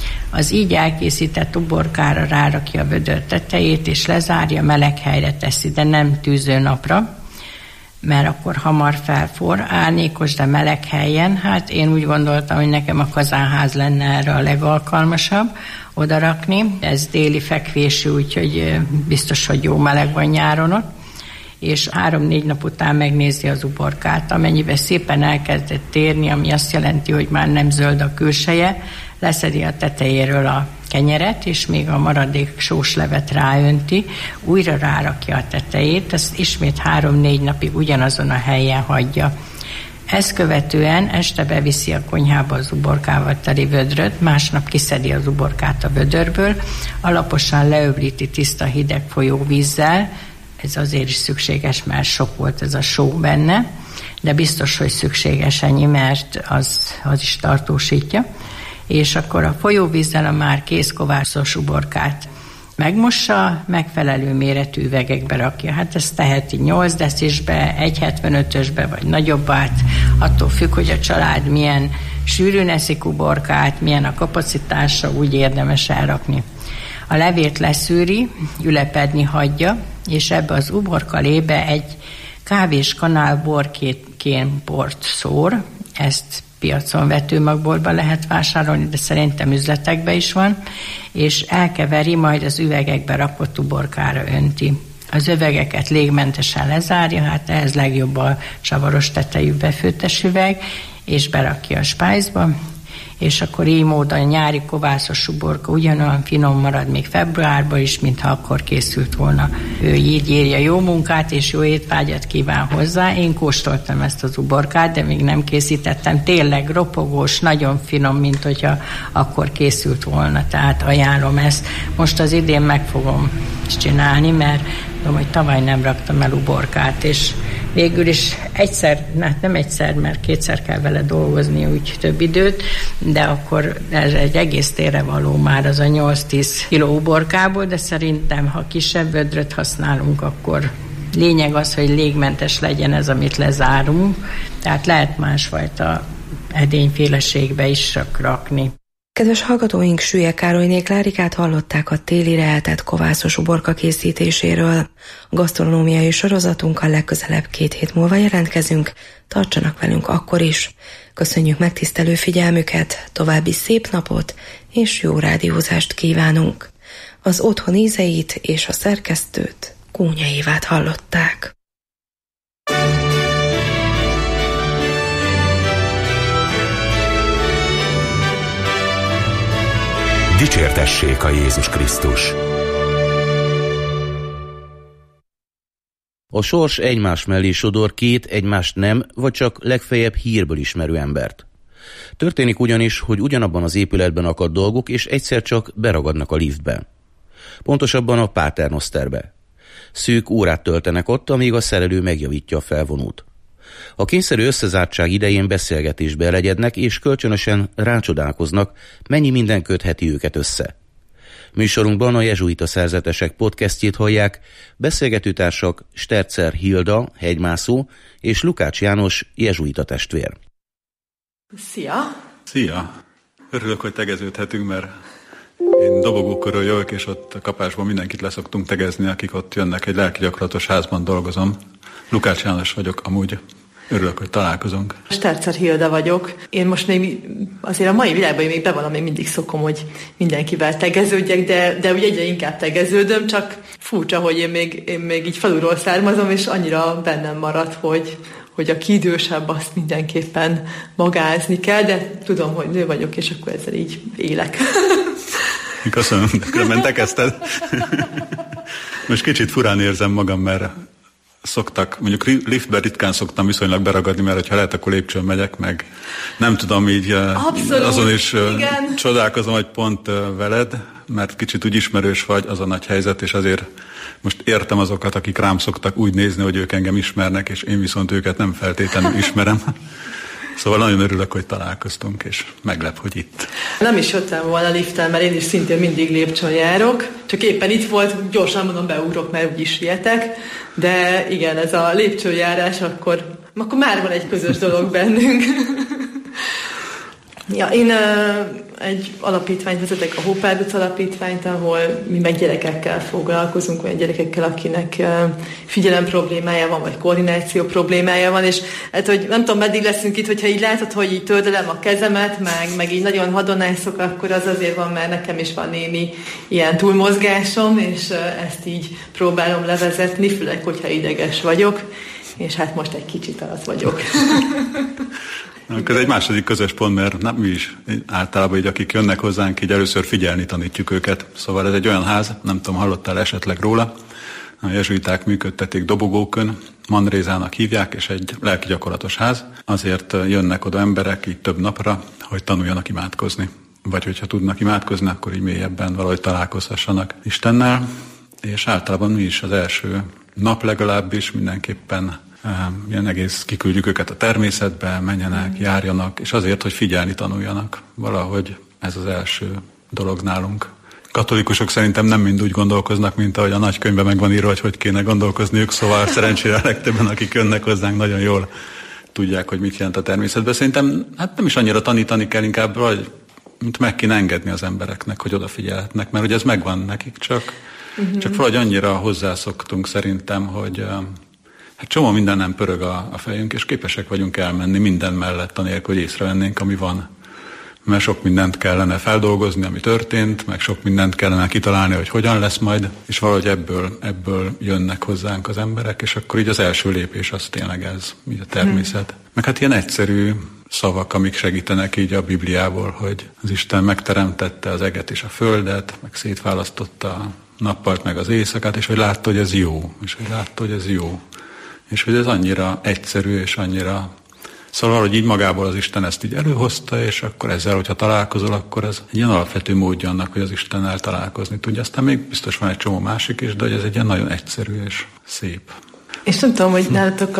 Az így elkészített uborkára rárakja a vödör tetejét, és lezárja, meleg helyre teszi, de nem tűzőnapra, mert akkor hamar felfor, árnyékos, de meleg helyen. Hát én úgy gondoltam, hogy nekem a kazánház lenne erre a legalkalmasabb oda rakni. Ez déli fekvésű, úgyhogy biztos, hogy jó meleg van nyáron ott. És 3-4 nap után megnézi az uborkát, amennyiben szépen elkezdett térni, ami azt jelenti, hogy már nem zöld a külseje, leszedi a tetejéről a kenyeret, és még a maradék sós levet ráönti, újra rárakja a tetejét, ezt ismét 3-4 napig ugyanazon a helyen hagyja. Ezt követően este beviszi a konyhába az uborkával teli vödröt, másnap kiszedi az uborkát a vödörből, alaposan leöblíti tiszta hideg folyóvízzel, ez azért is szükséges, mert sok volt ez a só benne, de biztos, hogy szükséges ennyi, mert az is tartósítja. És akkor a folyóvízzel a már kész kovászos uborkát megmossa, megfelelő méretű üvegekbe rakja. Hát ezt teheti 8 decisbe, 1,75-ösbe, vagy nagyobbát, attól függ, hogy a család milyen sűrűn eszik uborkát, milyen a kapacitása, úgy érdemes elrakni. A levét leszűri, ülepedni hagyja, és ebbe az uborkalébe egy kávéskanál borkén bort szór, ezt piacon vetőmagboltban lehet vásárolni, de szerintem üzletekben is van, és elkeveri, majd az üvegekbe rakott uborkára önti. Az üvegeket légmentesen lezárja, hát ehhez legjobb a csavaros tetejű befőttes üveg, és berakja a spájzba, és akkor így módon a nyári kovászos uborka ugyanolyan finom marad még februárban is, mintha akkor készült volna. Ő így írja, jó munkát és jó étvágyat kíván hozzá. Én kóstoltam ezt az uborkát, de még nem készítettem. Tényleg ropogós, nagyon finom, mint hogyha akkor készült volna. Tehát ajánlom ezt. Most az idén meg fogom csinálni, mert tudom, hogy tavaly nem raktam el uborkát, és végül is nem egyszer, mert 2-szer kell vele dolgozni, úgy több időt, de akkor ez egy egész térre való már az a 8-10 kiló uborkából, de szerintem, ha kisebb vödröt használunk, akkor lényeg az, hogy légmentes legyen ez, amit lezárunk, tehát lehet másfajta edényféleségbe is rakni. Kedves hallgatóink, Süllyek Károlyné Klárikát hallották a télire eltett kovászos uborka készítéséről. A gasztronómiai sorozatunkkal legközelebb 2 hét múlva jelentkezünk, tartsanak velünk akkor is. Köszönjük megtisztelő figyelmüket, további szép napot és jó rádiózást kívánunk. Az otthon ízeit és a szerkesztőt, Kónya Évát hallották. Dicsértessék a Jézus Krisztus! A sors egymás mellé sodor 2 egymást nem, vagy csak legfeljebb hírből ismerő embert. Történik ugyanis, hogy ugyanabban az épületben akad dolgok, és egyszer csak beragadnak a liftbe. Pontosabban a Paternosterbe. Szűk órát töltenek ott, amíg a szerelő megjavítja a felvonót. A kényszerű összezártság idején beszélgetésbe elegyednek, és kölcsönösen rácsodálkoznak, mennyi minden kötheti őket össze. Műsorunkban a Jezsuita Szerzetesek podcastjét hallják, beszélgetőtársak Sterzer Hilda, hegymászó, és Lukács János, jezsuita testvér. Szia! Szia! Örülök, hogy tegeződhetünk, mert én dobogókörről jövök, és ott a kapásban mindenkit leszoktunk tegezni, akik ott jönnek, egy lelki gyakorlatos házban dolgozom. Lukács János vagyok, amúgy örülök, hogy találkozunk. Sterzer Hilda vagyok. Én most még azért a mai világban még bevallom, még mindig szokom, hogy mindenkivel tegeződjek, de ugye egyre inkább tegeződöm, csak furcsa, hogy én még így falulról származom, és annyira bennem maradt, hogy aki idősebb, azt mindenképpen magázni kell, de tudom, hogy nő vagyok, és akkor ezzel így élek. Köszönöm, különben te kezdted. Most kicsit furán érzem magam, mert szoktak, mondjuk liftben ritkán szoktam viszonylag beragadni, mert ha lehet, akkor lépcsőn megyek, meg nem tudom így, abszolút, azon is igen. Csodálkozom, hogy pont veled, mert kicsit úgy ismerős vagy, az a nagy helyzet, és azért most értem azokat, akik rám szoktak úgy nézni, hogy ők engem ismernek, és én viszont őket nem feltétlenül ismerem. Szóval nagyon örülök, hogy találkoztunk, és meglep, hogy itt. Nem is jöttem volna a liften, mert én is szintén mindig lépcsőn járok, csak éppen itt volt, gyorsan mondom, beugrok, mert úgyis sietek, de igen, ez a lépcsőjárás, akkor már van egy közös dolog bennünk. Ja, én egy alapítványt vezetek, a Hópárduc alapítványt, ahol mi meg gyerekekkel foglalkozunk, olyan gyerekekkel, akinek figyelem problémája van, vagy koordináció problémája van, és hát, hogy nem tudom, meddig leszünk itt, hogyha így látod, hogy így tördelem a kezemet, meg így nagyon hadonászok, akkor az azért van, mert nekem is van némi ilyen túlmozgásom, és ezt így próbálom levezetni, főleg, hogyha ideges vagyok, és hát most egy kicsit alatt vagyok. Ez egy második közös pont, mert mi is általában így, akik jönnek hozzánk, így először figyelni tanítjuk őket. Szóval ez egy olyan ház, nem tudom, hallottál esetleg róla, a jezsuiták működtetik Dobogókön, Manrézának hívják, és egy lelki gyakorlatos ház. Azért jönnek oda emberek így több napra, hogy tanuljanak imádkozni. Vagy hogyha tudnak imádkozni, akkor így mélyebben valahogy találkozhassanak Istennel. És általában mi is az első nap legalábbis mindenképpen ilyen egész kiküldjük őket a természetbe, menjenek, járjanak, és azért, hogy figyelni tanuljanak. Valahogy ez az első dolog nálunk. Katolikusok szerintem nem mind úgy gondolkoznak, mint ahogy a nagykönyvben meg van írva, hogy kéne gondolkozniuk, szóval szerencsére a legtöbben, akik jönnek hozzánk, nagyon jól tudják, hogy mit jelent a természetben. Szerintem hát nem is annyira tanítani kell, inkább vagy, mint meg kéne engedni az embereknek, hogy odafigyelhetnek, mert ugye ez megvan nekik, csak valahogy annyira hozzászoktunk szerintem, hogy hát csomó minden nem pörög a fejünk, és képesek vagyunk elmenni minden mellett, anélkül, hogy észrevennénk, ami van. Mert sok mindent kellene feldolgozni, ami történt, meg sok mindent kellene kitalálni, hogy hogyan lesz majd, és valahogy ebből jönnek hozzánk az emberek, és akkor így az első lépés az tényleg ez, így a természet. Meg hát ilyen egyszerű szavak, amik segítenek így a Bibliából, hogy az Isten megteremtette az eget és a földet, meg szétválasztotta a nappalt meg az éjszakát, és hogy látta, hogy ez jó, és hogy látta, hogy ez jó. És hogy ez annyira egyszerű, és annyira... Szóval, hogy így magából az Isten ezt így előhozta, és akkor ezzel, hogyha találkozol, akkor ez egy ilyen alapvető módja annak, hogy az Istennel találkozni tudja. Aztán még biztos van egy csomó másik is, de hogy ez egy ilyen nagyon egyszerű és szép. És nem tudom, hogy nálatok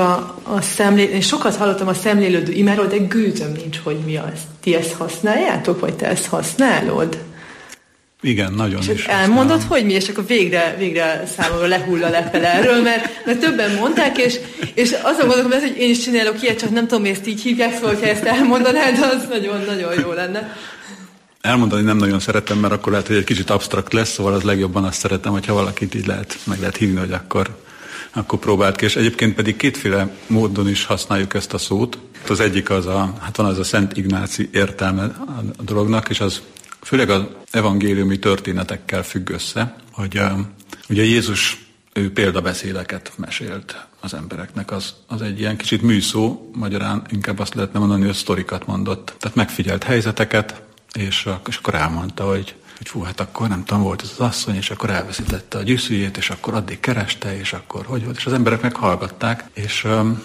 én sokat hallottam a szemlélődő imáról, de gőzöm nincs, hogy mi az. Ti ezt használjátok, vagy te ezt használod? Igen, nagyon és is. Elmondod, hogy mi, és akkor végre számomra lehull a lepel erről, mert többen mondták, és azon gondolom, hogy én is csinálok ilyet, csak nem tudom, ezt így hívják, szóval, hogyha ezt elmondanád, az nagyon-nagyon jó lenne. elmondani nem nagyon szeretem, mert akkor lehet, hogy egy kicsit absztrakt lesz, szóval az legjobban azt szeretem, hogyha valakit így meg lehet hívni, hogy akkor próbált ki. És egyébként pedig kétféle módon is használjuk ezt a szót. Az egyik van az a Szent Ignáci értelme a dolognak, és az főleg az evangéliumi történetekkel függ össze, hogy ugye Jézus ő példabeszédeket mesélt az embereknek. Az egy ilyen kicsit műszó, magyarán inkább azt lehetne mondani, hogy sztorikat mondott. Tehát megfigyelt helyzeteket, és akkor elmondta, hogy fú, hát akkor nem tudom, volt ez az asszony, és akkor elveszítette a gyűszűjét, és akkor addig kereste, és akkor hogy volt, és az emberek meghallgatták, és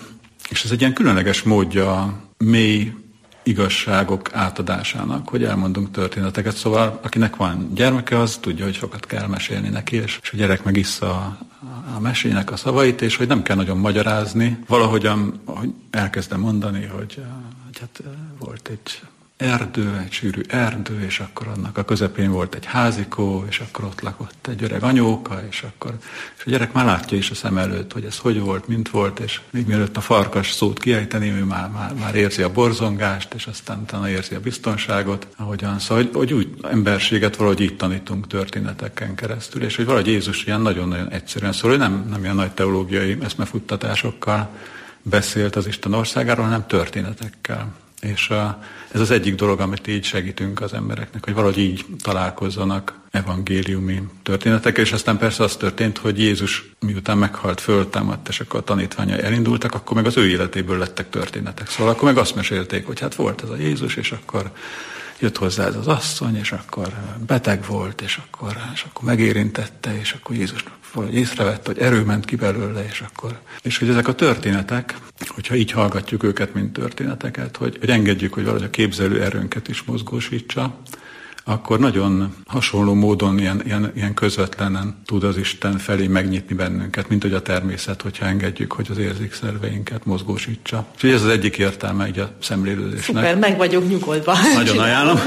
ez egy ilyen különleges módja mély igazságok átadásának, hogy elmondunk történeteket. Szóval akinek van gyermeke, az tudja, hogy sokat kell mesélni neki, és a gyerek megissza a mesének a szavait, és hogy nem kell nagyon magyarázni. Valahogyan hogy elkezdem mondani, hogy hát volt egy erdő, egy sűrű erdő, és akkor annak a közepén volt egy házikó, és akkor ott lakott egy öreg anyóka, és a gyerek már látja is a szem előtt, hogy ez hogy volt, mint volt, és még mielőtt a farkas szót kiejteni, ő már érzi a borzongást, és aztán utána érzi a biztonságot, ahogyan szóval, hogy úgy emberséget valahogy így tanítunk történeteken keresztül, és hogy valahogy Jézus ilyen nagyon-nagyon egyszerűen szól, hogy nem ilyen nagy teológiai eszmefuttatásokkal beszélt az Isten országáról, hanem történetekkel. És ez az egyik dolog, amit így segítünk az embereknek, hogy valahogy így találkozzanak evangéliumi történetekkel, és aztán persze az történt, hogy Jézus miután meghalt, föltámadt, és akkor a tanítványai elindultak, akkor meg az ő életéből lettek történetek. Szóval akkor meg azt mesélték, hogy hát volt ez a Jézus, és akkor jött hozzá ez az asszony, és akkor beteg volt, és akkor megérintette, és akkor Jézus észrevette, hogy erő ment ki belőle, és hogy ezek a történetek, hogyha így hallgatjuk őket, mint történeteket, hogy engedjük, hogy valahogy a képzelő erőnket is mozgósítsa, akkor nagyon hasonló módon, ilyen közvetlenen tud az Isten felé megnyitni bennünket, mint hogy a természet, hogyha engedjük, hogy az érzékszerveinket mozgósítsa. És ez az egyik értelme így a szemlélődésnek. Szuper, meg vagyok nyugodva. Nagyon ajánlom.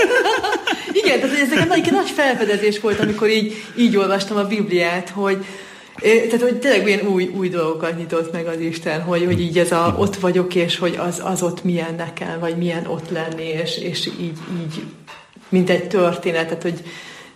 Igen, tehát ez egy nagy felfedezés volt, amikor így olvastam a Bibliát, hogy tényleg olyan új dolgokat nyitott meg az Isten, hogy így ez ott vagyok, és hogy az ott milyen nekem, vagy milyen ott lenni, és így mint egy történet, tehát hogy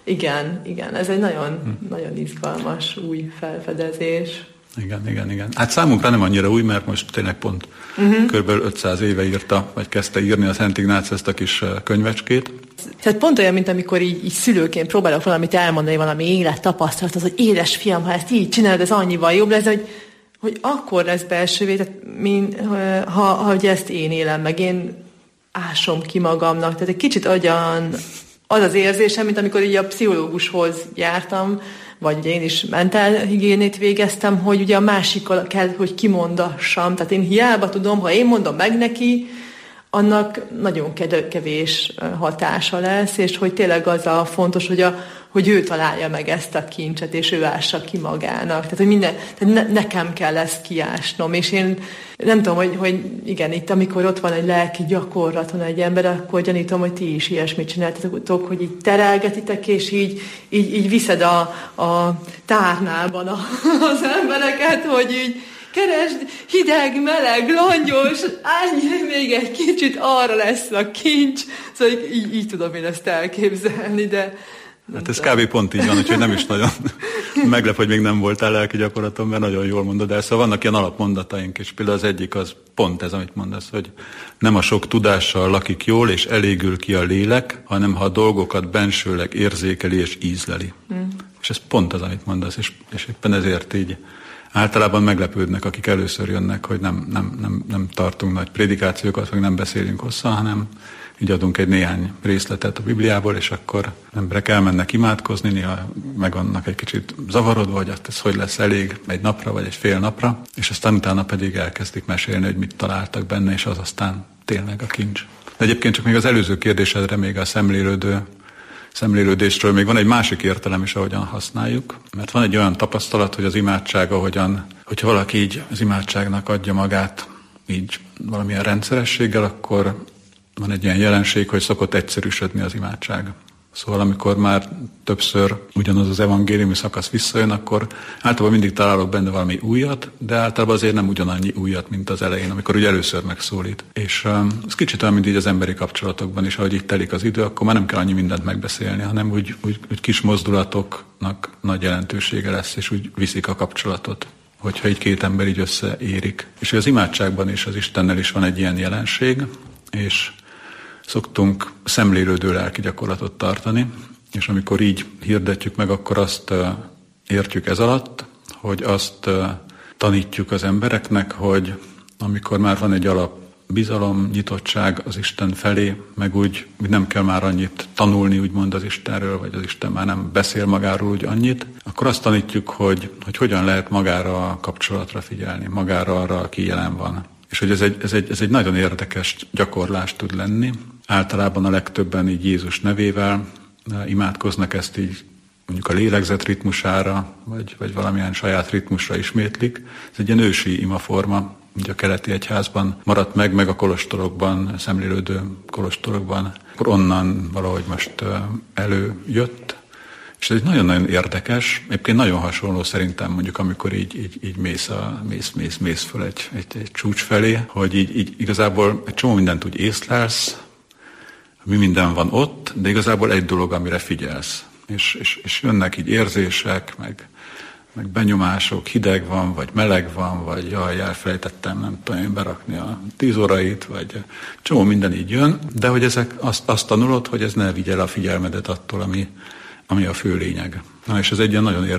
igen, ez egy nagyon, nagyon izgalmas új felfedezés. Igen. Hát számunkra nem annyira új, mert most tényleg pont kb. 500 éve írta, vagy kezdte írni a Szent Ignác ezt a kis könyvecskét. Tehát pont olyan, mint amikor így szülőként próbálok valamit elmondani, valami élettapasztalat, az, hogy édes fiam, ha ezt így csinálod, ez annyival jobb lesz, hogy akkor lesz belsővé, tehát ha ezt én élem meg, én ásom ki magamnak. Tehát egy kicsit az az érzésem, mint amikor így a pszichológushoz jártam, vagy ugye én is mentálhigiénét végeztem, hogy ugye a másikkal kell, hogy kimondassam. Tehát én hiába tudom, ha én mondom meg neki, annak nagyon kevés hatása lesz, és hogy tényleg az a fontos, hogy ő találja meg ezt a kincset, és ő ássa ki magának. Tehát, hogy nekem kell ezt kiásnom, és én nem tudom, hogy igen, itt amikor ott van egy lelki gyakorlaton egy ember, akkor gyanítom, hogy ti is ilyesmit csináltatok, hogy így terelgetitek, és így viszed a tárnában az embereket, hogy így keresd, hideg, meleg, langyos, még egy kicsit, arra lesz a kincs. Szóval így tudom én ezt elképzelni, de... Hát ez kb. Pont így van, úgyhogy nem is nagyon meglep, hogy még nem voltál lelki gyakorlaton, mert nagyon jól mondod el. Szóval vannak ilyen alapmondataink, és például az egyik az pont ez, amit mondasz, hogy nem a sok tudással lakik jól, és elégül ki a lélek, hanem ha a dolgokat bensőleg érzékeli és ízleli. És ez pont az, amit mondasz, és éppen ezért így általában meglepődnek, akik először jönnek, hogy nem tartunk nagy prédikációkat, vagy nem beszélünk hosszan, hanem így adunk egy néhány részletet a Bibliából, és akkor emberek elmennek imádkozni, néha meg vannak egy kicsit zavarodva, hogy ez hogy lesz elég egy napra, vagy egy fél napra, és aztán utána pedig elkezdik mesélni, hogy mit találtak benne, és az aztán tényleg a kincs. De egyébként csak még az előző kérdésedre, még a szemlélődésről még van egy másik értelem is, ahogyan használjuk, mert van egy olyan tapasztalat, hogy az imádság, hogyha valaki így az imádságnak adja magát így valamilyen rendszerességgel, akkor van egy ilyen jelenség, hogy szokott egyszerűsödni az imádság. Szóval amikor már többször ugyanaz az evangéliumi szakasz visszajön, akkor általában mindig találok benne valami újat, de általában azért nem ugyanannyi újat, mint az elején, amikor ugye először megszólít. És ez kicsit olyan, mint így az emberi kapcsolatokban is, ahogy így telik az idő, akkor már nem kell annyi mindent megbeszélni, hanem úgy kis mozdulatoknak nagy jelentősége lesz, és úgy viszik a kapcsolatot, hogyha így két ember így összeérik. És az imádságban is az Istennel is van egy ilyen jelenség, és szoktunk szemlélődő lelki gyakorlatot tartani, és amikor így hirdetjük meg, akkor azt értjük ez alatt, hogy azt tanítjuk az embereknek, hogy amikor már van egy alap bizalom, nyitottság az Isten felé, meg úgy nem kell már annyit tanulni, úgymond az Istenről, vagy az Isten már nem beszél magáról úgy annyit, akkor azt tanítjuk, hogy hogyan lehet magára a kapcsolatra figyelni, magára arra, aki jelen van. És hogy ez egy nagyon érdekes gyakorlás tud lenni. Általában a legtöbben így Jézus nevével imádkoznak, ezt így mondjuk a lélegzet ritmusára, vagy valamilyen saját ritmusra ismétlik. Ez egy ilyen ősi imaforma, ugye a keleti egyházban maradt meg a kolostorokban, szemlélődő kolostorokban. Akkor onnan valahogy most előjött. És ez egy nagyon-nagyon érdekes, egyébként nagyon hasonló szerintem mondjuk, amikor így mész föl egy csúcs felé, hogy így igazából egy csomó mindent úgy észlelsz, mi minden van ott, de igazából egy dolog, amire figyelsz. És jönnek így érzések, meg benyomások, hideg van, vagy meleg van, vagy jaj, elfelejtettem, nem tudom én berakni a 10 órait, vagy csomó minden így jön, de hogy ezek azt tanulod, hogy ez ne vigye el a figyelmedet attól, ami a fő lényeg. Na, és ez egy ilyen nagyon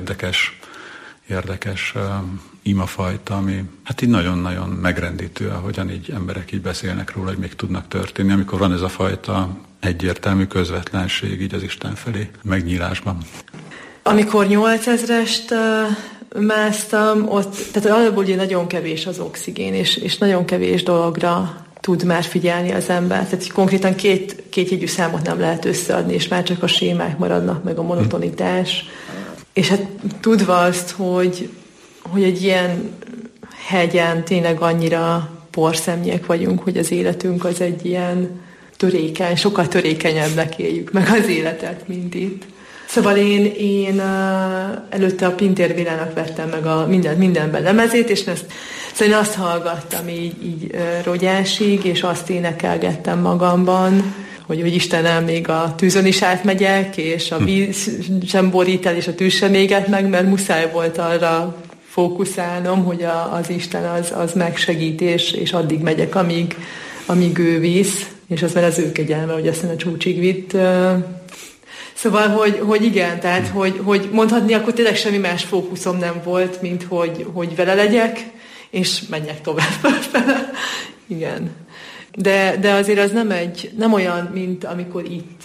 érdekes imafajta, ami hát így nagyon-nagyon megrendítő, ahogyan így emberek így beszélnek róla, hogy még tudnak történni, amikor van ez a fajta egyértelmű közvetlenség így az Isten felé megnyílásban. Amikor 8000-est másztam, ott, tehát alapból ugye nagyon kevés az oxigén, és nagyon kevés dologra tud már figyelni az ember. Tehát konkrétan két jegyű számot nem lehet összeadni, és már csak a sémák maradnak, meg a monotonitás. És hát tudva azt, hogy egy ilyen hegyen tényleg annyira porszemnyiek vagyunk, hogy az életünk az egy ilyen törékeny, sokkal törékenyebbnek éljük meg az életet, mint itt. Szóval én előtte a Pintér Bélának vettem meg a mindenben lemezét, és szóval én azt hallgattam így rogyásig, és azt énekelgettem magamban, hogy Istenem, még a tűzön is átmegyek, és a víz sem borít el, és a tűz sem éget meg, mert muszáj volt arra fókuszálnom, hogy az Isten az megsegít, és addig megyek, amíg ő visz, és az már az ő kegyelme, hogy aztán a csúcsig vitt. Szóval, hogy igen, tehát, hogy mondhatni, akkor tényleg semmi más fókuszom nem volt, mint hogy vele legyek, és menjek tovább vele. Igen. De azért az nem olyan, mint amikor itt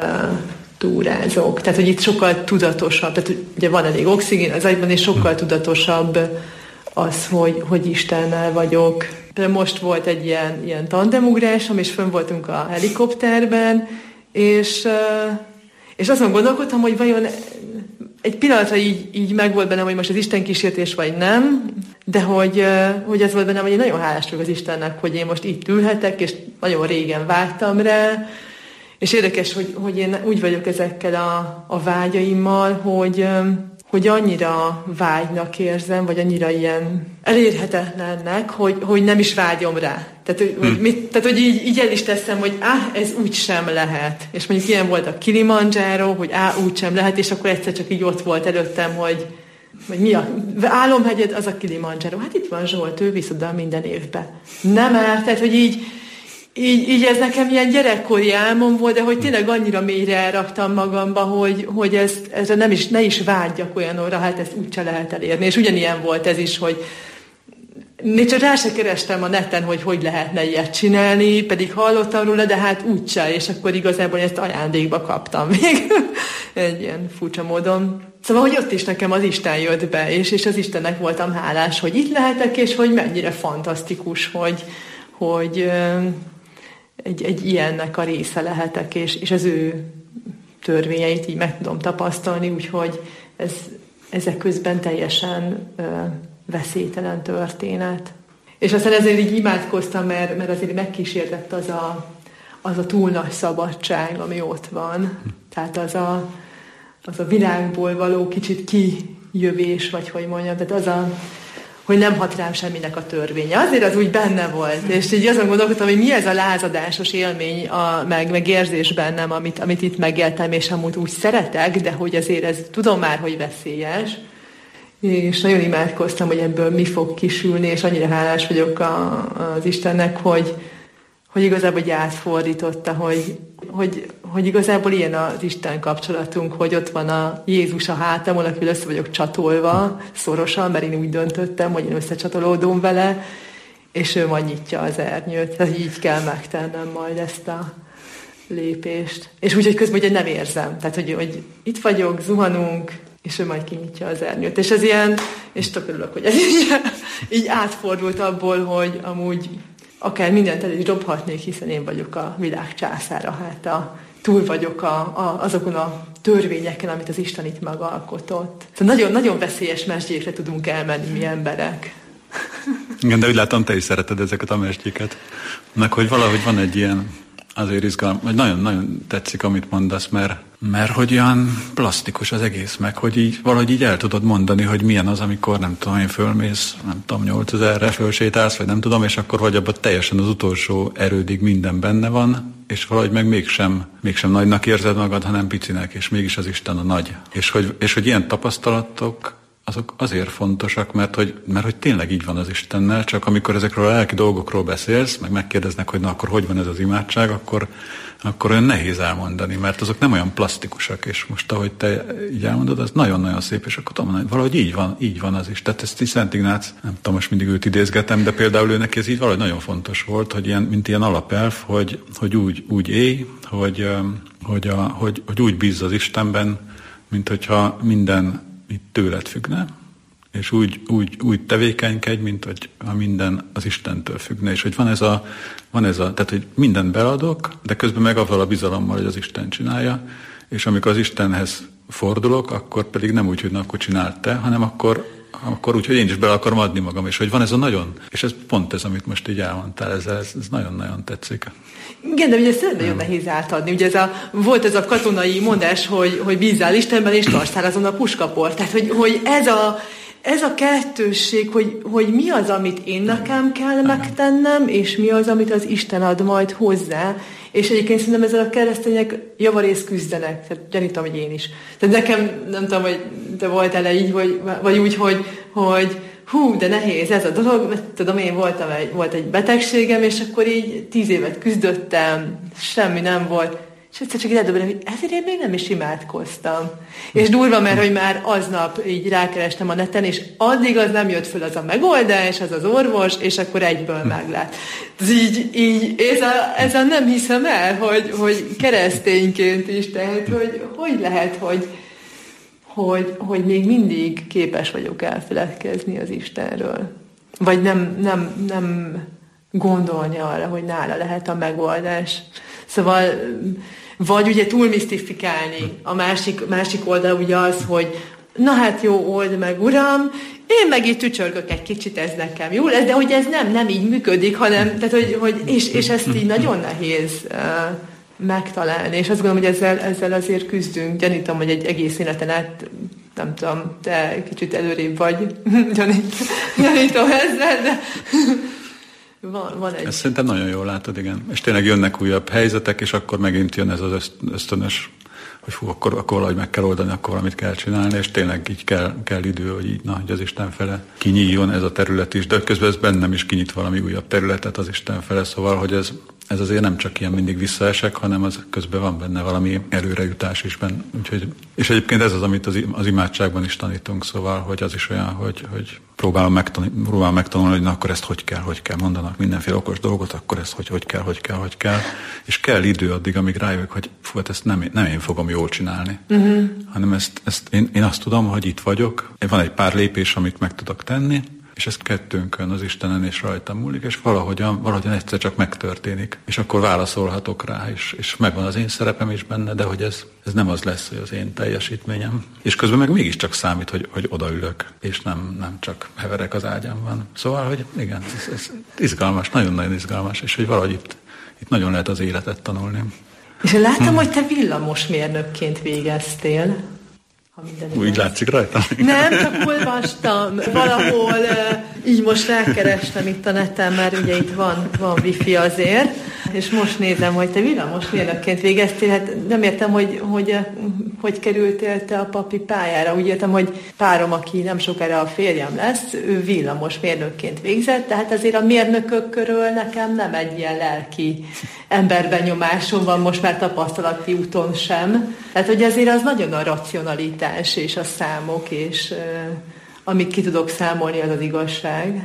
túrázok. Tehát, hogy itt sokkal tudatosabb, tehát ugye van elég oxigén az agyban, és sokkal tudatosabb az, hogy Istennel vagyok. De most volt egy ilyen tandemugrásom, és fönn voltunk a helikopterben, és azon gondolkodtam, hogy vajon egy pillanatra így meg volt bennem, hogy most az Isten kísértés vagy nem, de hogy ez volt bennem, hogy én nagyon hálás vagyok az Istennek, hogy én most itt ülhetek, és nagyon régen vágytam rá, és érdekes, hogy én úgy vagyok ezekkel a vágyaimmal, hogy annyira vágynak érzem, vagy annyira ilyen elérhetetlennek, hogy nem is vágyom rá. Tehát, hogy így el is teszem, hogy ez úgy sem lehet. És mondjuk ilyen volt a Kilimanjaro, hogy úgy sem lehet, és akkor egyszer csak így ott volt előttem, hogy mi a álomhegyed, az a Kilimanjaro. Hát itt van Zsolt, ő visz oda minden évben. Nem áll, tehát, hogy így ez nekem ilyen gyerekkori álmom volt, de hogy tényleg annyira mélyre elraktam magamba, hogy ezre ne is vágyjak olyanra, hát ezt úgyse lehet elérni. És ugyanilyen volt ez is, hogy még csak rá se kerestem a neten, hogy lehetne ilyet csinálni, pedig hallottam róla, de hát úgyse, és akkor igazából ezt ajándékba kaptam még egy ilyen furcsa módon. Szóval, hogy ott is nekem az Isten jött be, és az Istennek voltam hálás, hogy itt lehetek, és hogy mennyire fantasztikus, hogy egy ilyennek a része lehetek, és az ő törvényeit így meg tudom tapasztalni, úgyhogy ezek közben teljesen veszélytelen történet. És aztán ezért így imádkoztam, mert azért megkísértett az a túl nagy szabadság, ami ott van. Tehát az a világból való kicsit kijövés, vagy hogy mondjam, tehát hogy nem hat rám semminek a törvénye. Azért az úgy benne volt, és így azon gondolkodtam, hogy mi ez a lázadásos élmény, meg érzés bennem, amit itt megéltem, és amúgy úgy szeretek, de hogy azért ez tudom már, hogy veszélyes. És nagyon imádkoztam, hogy ebből mi fog kisülni, és annyira hálás vagyok az Istennek, hogy igazából hogy átfordította, hogy igazából ilyen az Isten kapcsolatunk, hogy ott van a Jézus a hátamon, akivel össze vagyok csatolva szorosan, mert én úgy döntöttem, hogy én összecsatolódom vele, és ő majd nyitja az ernyőt. Tehát így kell megtennem majd ezt a lépést. És úgy, hogy közben ugye nem érzem. Tehát, hogy itt vagyok, zuhanunk, és ő majd kinyitja az ernyőt. És ez ilyen, és tök örülök, hogy ez így átfordult abból, hogy amúgy akár mindent el is dobhatnék, hiszen én vagyok a világ császára, túl vagyok azokon a törvényeken, amit az Isten itt megalkotott. Szóval nagyon, nagyon veszélyes mesdjékre tudunk elmenni mi emberek. Igen, de úgy látom, te is szereted ezeket a mesdjéket. Meg hogy valahogy van egy ilyen azért izgalmas, vagy nagyon-nagyon tetszik, amit mondasz, mert hogy olyan plastikus az egész, meg hogy így, valahogy így el tudod mondani, hogy milyen az, amikor nem tudom, én fölmész, nem tudom, 8000-re fölsétálsz, vagy nem tudom, és akkor vagy abban teljesen az utolsó erődig minden benne van, és valahogy meg mégsem nagynak érzed magad, hanem picinek, és mégis az Isten a nagy. És hogy ilyen tapasztalatok, azok azért fontosak, mert hogy tényleg így van az Istennel, csak amikor ezekről a lelki dolgokról beszélsz, meg megkérdeznek, hogy na akkor hogy van ez az imádság, akkor olyan nehéz elmondani, mert azok nem olyan plastikusak, és most ahogy te így elmondod, az nagyon-nagyon szép, és akkor tudom, valahogy így van az is. Tehát ezt Szent Ignác, nem tudom, most mindig őt idézgetem, de például ő neki ez így valahogy nagyon fontos volt, hogy mint ilyen alapelv, hogy úgy élj, hogy úgy bízz az Istenben, mint hogyha minden itt tőled függne, és úgy tevékenykedj, mint hogy a minden az Istentől függne, és hogy van ez a, tehát hogy mindent beadok, de közben meg avval a bizalommal, hogy az Isten csinálja, és amikor az Istenhez fordulok, akkor pedig nem úgy, hogy na, akkor csináld te, hanem akkor úgy, hogy én is bele akarom adni magam, és hogy van ez a nagyon, és ez pont ez, amit most így elmondtál, ez nagyon-nagyon tetszik. Igen, de ugye ezt nagyon nehéz átadni. Ugye volt ez a katonai mondás, hogy bízzál Istenben, és tartsál azon a puskaport. Tehát, hogy ez a kettősség, hogy mi az, amit én nekem kell megtennem, és mi az, amit az Isten ad majd hozzá. És egyébként szerintem ezzel a keresztények javarész küzdenek. Tehát gyanítom, hogy én is. Tehát nekem, nem tudom, hogy te voltál-e így, vagy úgy, hogy hú, de nehéz ez a dolog, mert tudom, én volt egy betegségem, és akkor így 10 évet küzdöttem, semmi nem volt, és egyszer csak eldobom, hogy ezért én még nem is imádkoztam. És durva, mert hogy már aznap így rákerestem a neten, és addig az nem jött föl az a megoldás, az orvos, és akkor egyből meglát. Ez így ezzel nem hiszem el, hogy keresztényként is, tehát hogy lehet, hogy még mindig képes vagyok elfeledkezni az Istenről. Vagy nem gondolni arra, hogy nála lehet a megoldás. Szóval, vagy ugye túl misztifikálni. A másik oldal ugye az, hogy na hát jó, old meg, Uram, én meg itt tücsörgök egy kicsit, ez nekem jó lesz, de hogy ez nem így működik, hanem, tehát, és ezt így nagyon nehéz megtalálni, és azt gondolom, hogy ezzel azért küzdünk. Gyanítom, hogy egy egész életen át, nem tudom, te kicsit előrébb vagy, gyanítom ezzel, de van egy... Ezt szerintem nagyon jól látod, igen. És tényleg jönnek újabb helyzetek, és akkor megint jön ez az ösztönös, hogy fú, akkor valahogy meg kell oldani, akkor valamit kell csinálni, és tényleg így kell idő, hogy így, hogy az Isten fele kinyíljon ez a terület is, de közben ez bennem is kinyit valami újabb területet az Isten fele, szóval, hogy ez azért nem csak ilyen mindig visszaesek, hanem az közben van benne valami előrejutás is benne. Úgyhogy, és egyébként ez az, amit az imádságban is tanítunk, szóval, hogy az is olyan, hogy próbálom megtanulni, hogy na, akkor ezt hogy kell mondanak mindenféle okos dolgot, akkor ezt hogy kell. És kell idő addig, amíg rájövök, hogy fú, ezt nem én fogom jól csinálni, hanem ezt én azt tudom, hogy itt vagyok, van egy pár lépés, amit meg tudok tenni, és ez kettőnkön, az Istenen és rajtam múlik, és valahogyan egyszer csak megtörténik. És akkor válaszolhatok rá, és megvan az én szerepem is benne, de hogy ez nem az lesz, hogy az én teljesítményem. És közben meg mégiscsak számít, hogy odaülök, és nem csak heverek az ágyamban. Szóval, hogy igen, ez izgalmas, nagyon-nagyon izgalmas, és hogy valahogy itt nagyon lehet az életet tanulni. És én láttam, hogy te villamosmérnökként végeztél. Úgy látszik rajta? Nem, csak olvastam. Valahol így most rákerestem itt a neten, mert ugye itt van wifi azért, és most nézem, hogy te villamosmérnökként végeztél. Hát nem értem, hogy kerültél te a papi pályára. Úgy értem, hogy párom, aki nem sokára a férjem lesz, ő villamosmérnökként végzett, tehát azért a mérnökök körül nekem nem egy ilyen lelki emberbenyomásom van, most már tapasztalati úton sem. Tehát, hogy azért az nagyon a racionalitás és a számok, és amit ki tudok számolni, az az igazság.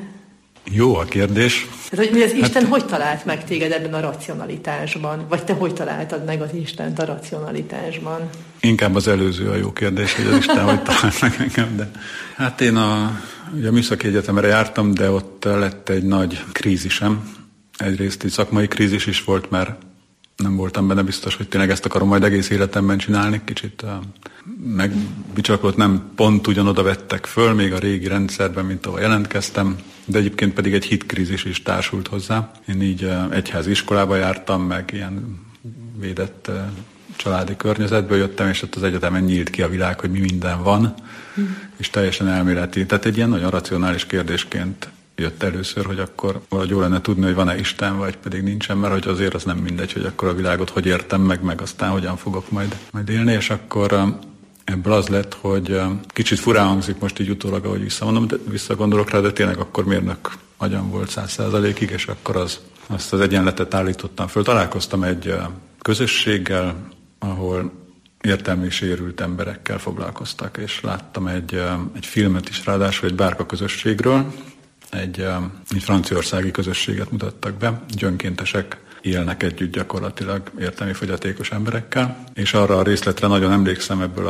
Jó a kérdés. Tehát, hogy az Isten hogy talált meg téged ebben a racionalitásban? Vagy te hogy találtad meg az Istent a racionalitásban? Inkább az előző a jó kérdés, hogy az Isten hogy talált meg engem. De hát én ugye a műszaki egyetemre jártam, de ott lett egy nagy krízisem. Egyrészt egy szakmai krízis is volt, mert nem voltam benne biztos, hogy tényleg ezt akarom majd egész életemben csinálni. Kicsit megbicsaklott, nem pont ugyanoda vettek föl, még a régi rendszerben, mint ahol jelentkeztem, de egyébként pedig egy hitkrízis is társult hozzá. Én így egyházi iskolába jártam, meg ilyen védett családi környezetből jöttem, és ott az egyetemen nyílt ki a világ, hogy mi minden van, és teljesen elméleti. Tehát egy ilyen nagyon racionális kérdésként jött először, hogy akkor valahogy jó lenne tudni, hogy van-e Isten, vagy pedig nincsen, mert hogy azért az nem mindegy, hogy akkor a világot hogy értem meg aztán hogyan fogok majd élni, és akkor ebből az lett, hogy kicsit furán hangzik most így utólag, ahogy visszagondolok rá, de tényleg akkor mérnök agyam volt 100%-ig, és akkor azt az egyenletet állítottam föl. Találkoztam egy közösséggel, ahol értelmi sérült emberekkel foglalkoztak, és láttam egy filmet is, ráadásul egy bárka közösségről, egy franciaországi közösséget mutattak be, önkéntesek élnek együtt gyakorlatilag értelmi fogyatékos emberekkel, és arra a részletre nagyon emlékszem ebből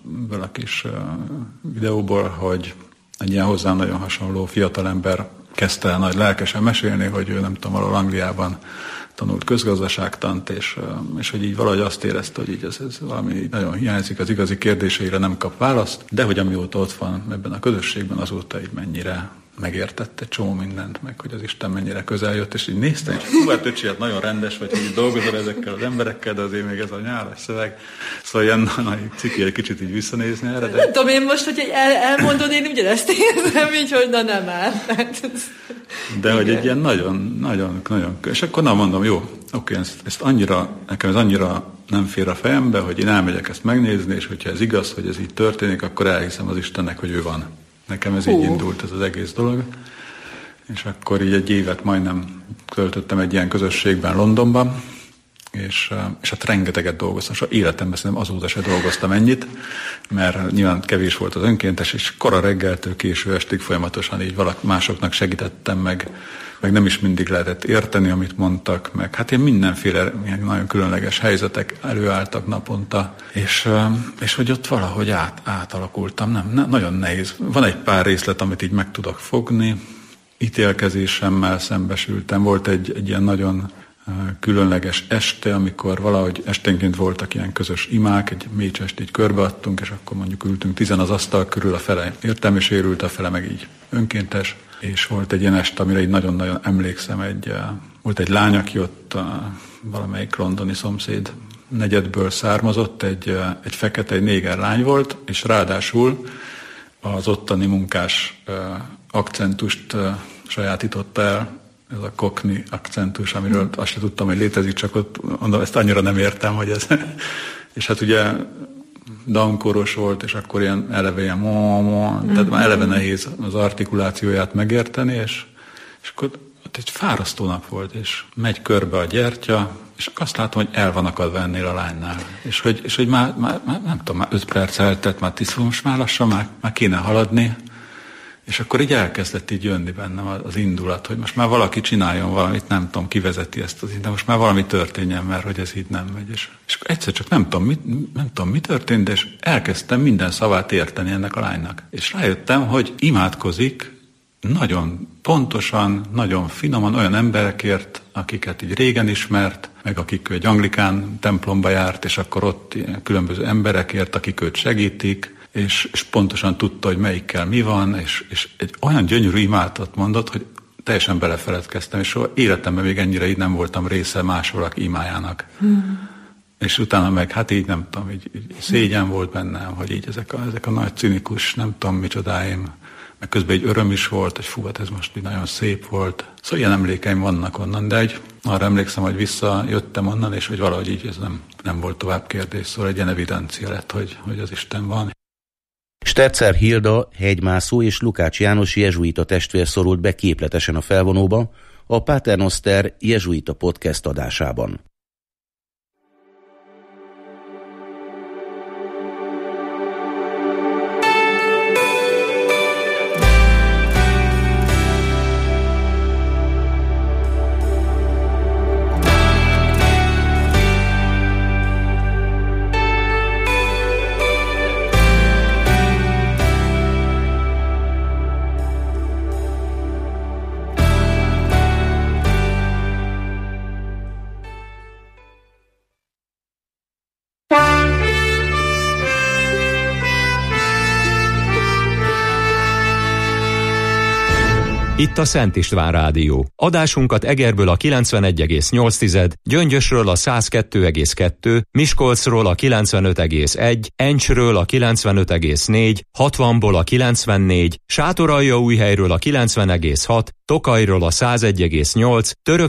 a kis videóból, hogy egy ilyen hozzám nagyon hasonló fiatalember kezdte el nagy lelkesen mesélni, hogy ő nem tudom, valahol Angliában tanult közgazdaságtant, és hogy így valahogy azt érezte, hogy így ez valami nagyon hiányzik, az igazi kérdéseire nem kap választ, de hogy amióta ott van ebben a közösségben, azóta így mennyire megértett egy csomó mindent, meg hogy az Isten mennyire közel jött, és így néztem, és hát öcsi, hát nagyon rendes vagy, hogy így dolgozol ezekkel az emberekkel, de azért még ez a nyálas szöveg. Szóval ilyen ciki egy kicsit így visszanézni erre. De... Nem tudom, én most, hogy elmondod, én ugyanezt érzem, így, hogy na nem áll. De hogy egy ilyen nagyon, és akkor mondom, jó, oké, nekem ez annyira nem fér a fejembe, hogy én elmegyek ezt megnézni, és hogyha ez igaz, hogy ez így történik, akkor elhiszem az Istennek, hogy ő van. Nekem ez így indult, ez az egész dolog. És akkor így egy évet majdnem töltöttem egy ilyen közösségben Londonban, és hát rengeteget dolgoztam. Soha életemben szerintem azóta se dolgoztam ennyit, mert nyilván kevés volt az önkéntes, és kora reggeltől késő estig folyamatosan így másoknak segítettem, meg nem is mindig lehetett érteni, amit mondtak, meg hát ilyen mindenféle ilyen nagyon különleges helyzetek előálltak naponta, és hogy ott valahogy átalakultam, nem, nagyon nehéz. Van egy pár részlet, amit így meg tudok fogni, ítélkezésemmel szembesültem, volt egy ilyen nagyon különleges este, amikor valahogy esténként voltak ilyen közös imák, egy mécsest így körbeadtunk, és akkor mondjuk ültünk 10 az asztal körül, a fele értelmi sérült, a fele meg így önkéntes, és volt egy ilyen este, amire így nagyon-nagyon emlékszem, volt egy lány, aki ott valamelyik londoni szomszéd negyedből származott, egy fekete, egy néger lány volt, és ráadásul az ottani munkás akcentust sajátította el, ez a cockney akcentus, amiről azt sem tudtam, hogy létezik, csak ott mondom, ezt annyira nem értem, hogy ez... És hát ugye downkoros volt, és akkor ilyen eleve ilyen tehát már eleve nehéz az artikulációját megérteni, és akkor ott egy fárasztó nap volt, és megy körbe a gyertya, és azt látom, hogy el van akadva ennél a lánynál. És hogy már nem tudom, már 5 perc eltett, már 10, most már lassan már kéne haladni, és akkor így elkezdett így jönni bennem az indulat, hogy most már valaki csináljon valamit, nem tudom, kivezeti ezt az de most már valami történjen, mert hogy ez így nem megy. És egyszer csak nem tudom, mi történt, és elkezdtem minden szavát érteni ennek a lánynak. És rájöttem, hogy imádkozik nagyon pontosan, nagyon finoman olyan emberekért, akiket így régen ismert, meg akik egy anglikán templomba járt, és akkor ott különböző emberekért, akik őt segítik, és pontosan tudta, hogy melyikkel mi van, és egy olyan gyönyörű imádatot mondott, hogy teljesen belefeledkeztem, és soha életemben még ennyire így nem voltam része más valaki imájának. És utána meg, hát így nem tudom, így szégyen volt bennem, hogy így ezek a nagy cinikus, nem tudom micsodáim, meg közben egy öröm is volt, hogy fú, hát ez most nagyon szép volt. Szóval ilyen emlékeim vannak onnan, de arra emlékszem, hogy visszajöttem onnan, és hogy valahogy így ez nem volt tovább kérdés, szóval egy ilyen evidencia lett, hogy az Isten van. Sterzer Hilda, hegymászó és Lukács János jezsuita testvér szorult be képletesen a felvonóba a Pater Noster jezsuita podcast adásában. Itt a Szent István Rádió. Adásunkat Egerből a 91,8, Gyöngyösről a 102,2, Miskolcról a 95,1, Encsről a 95,4, 60-ból a 94, Sátoraljaújhelyről a 90,6, Tokajról a 101,8,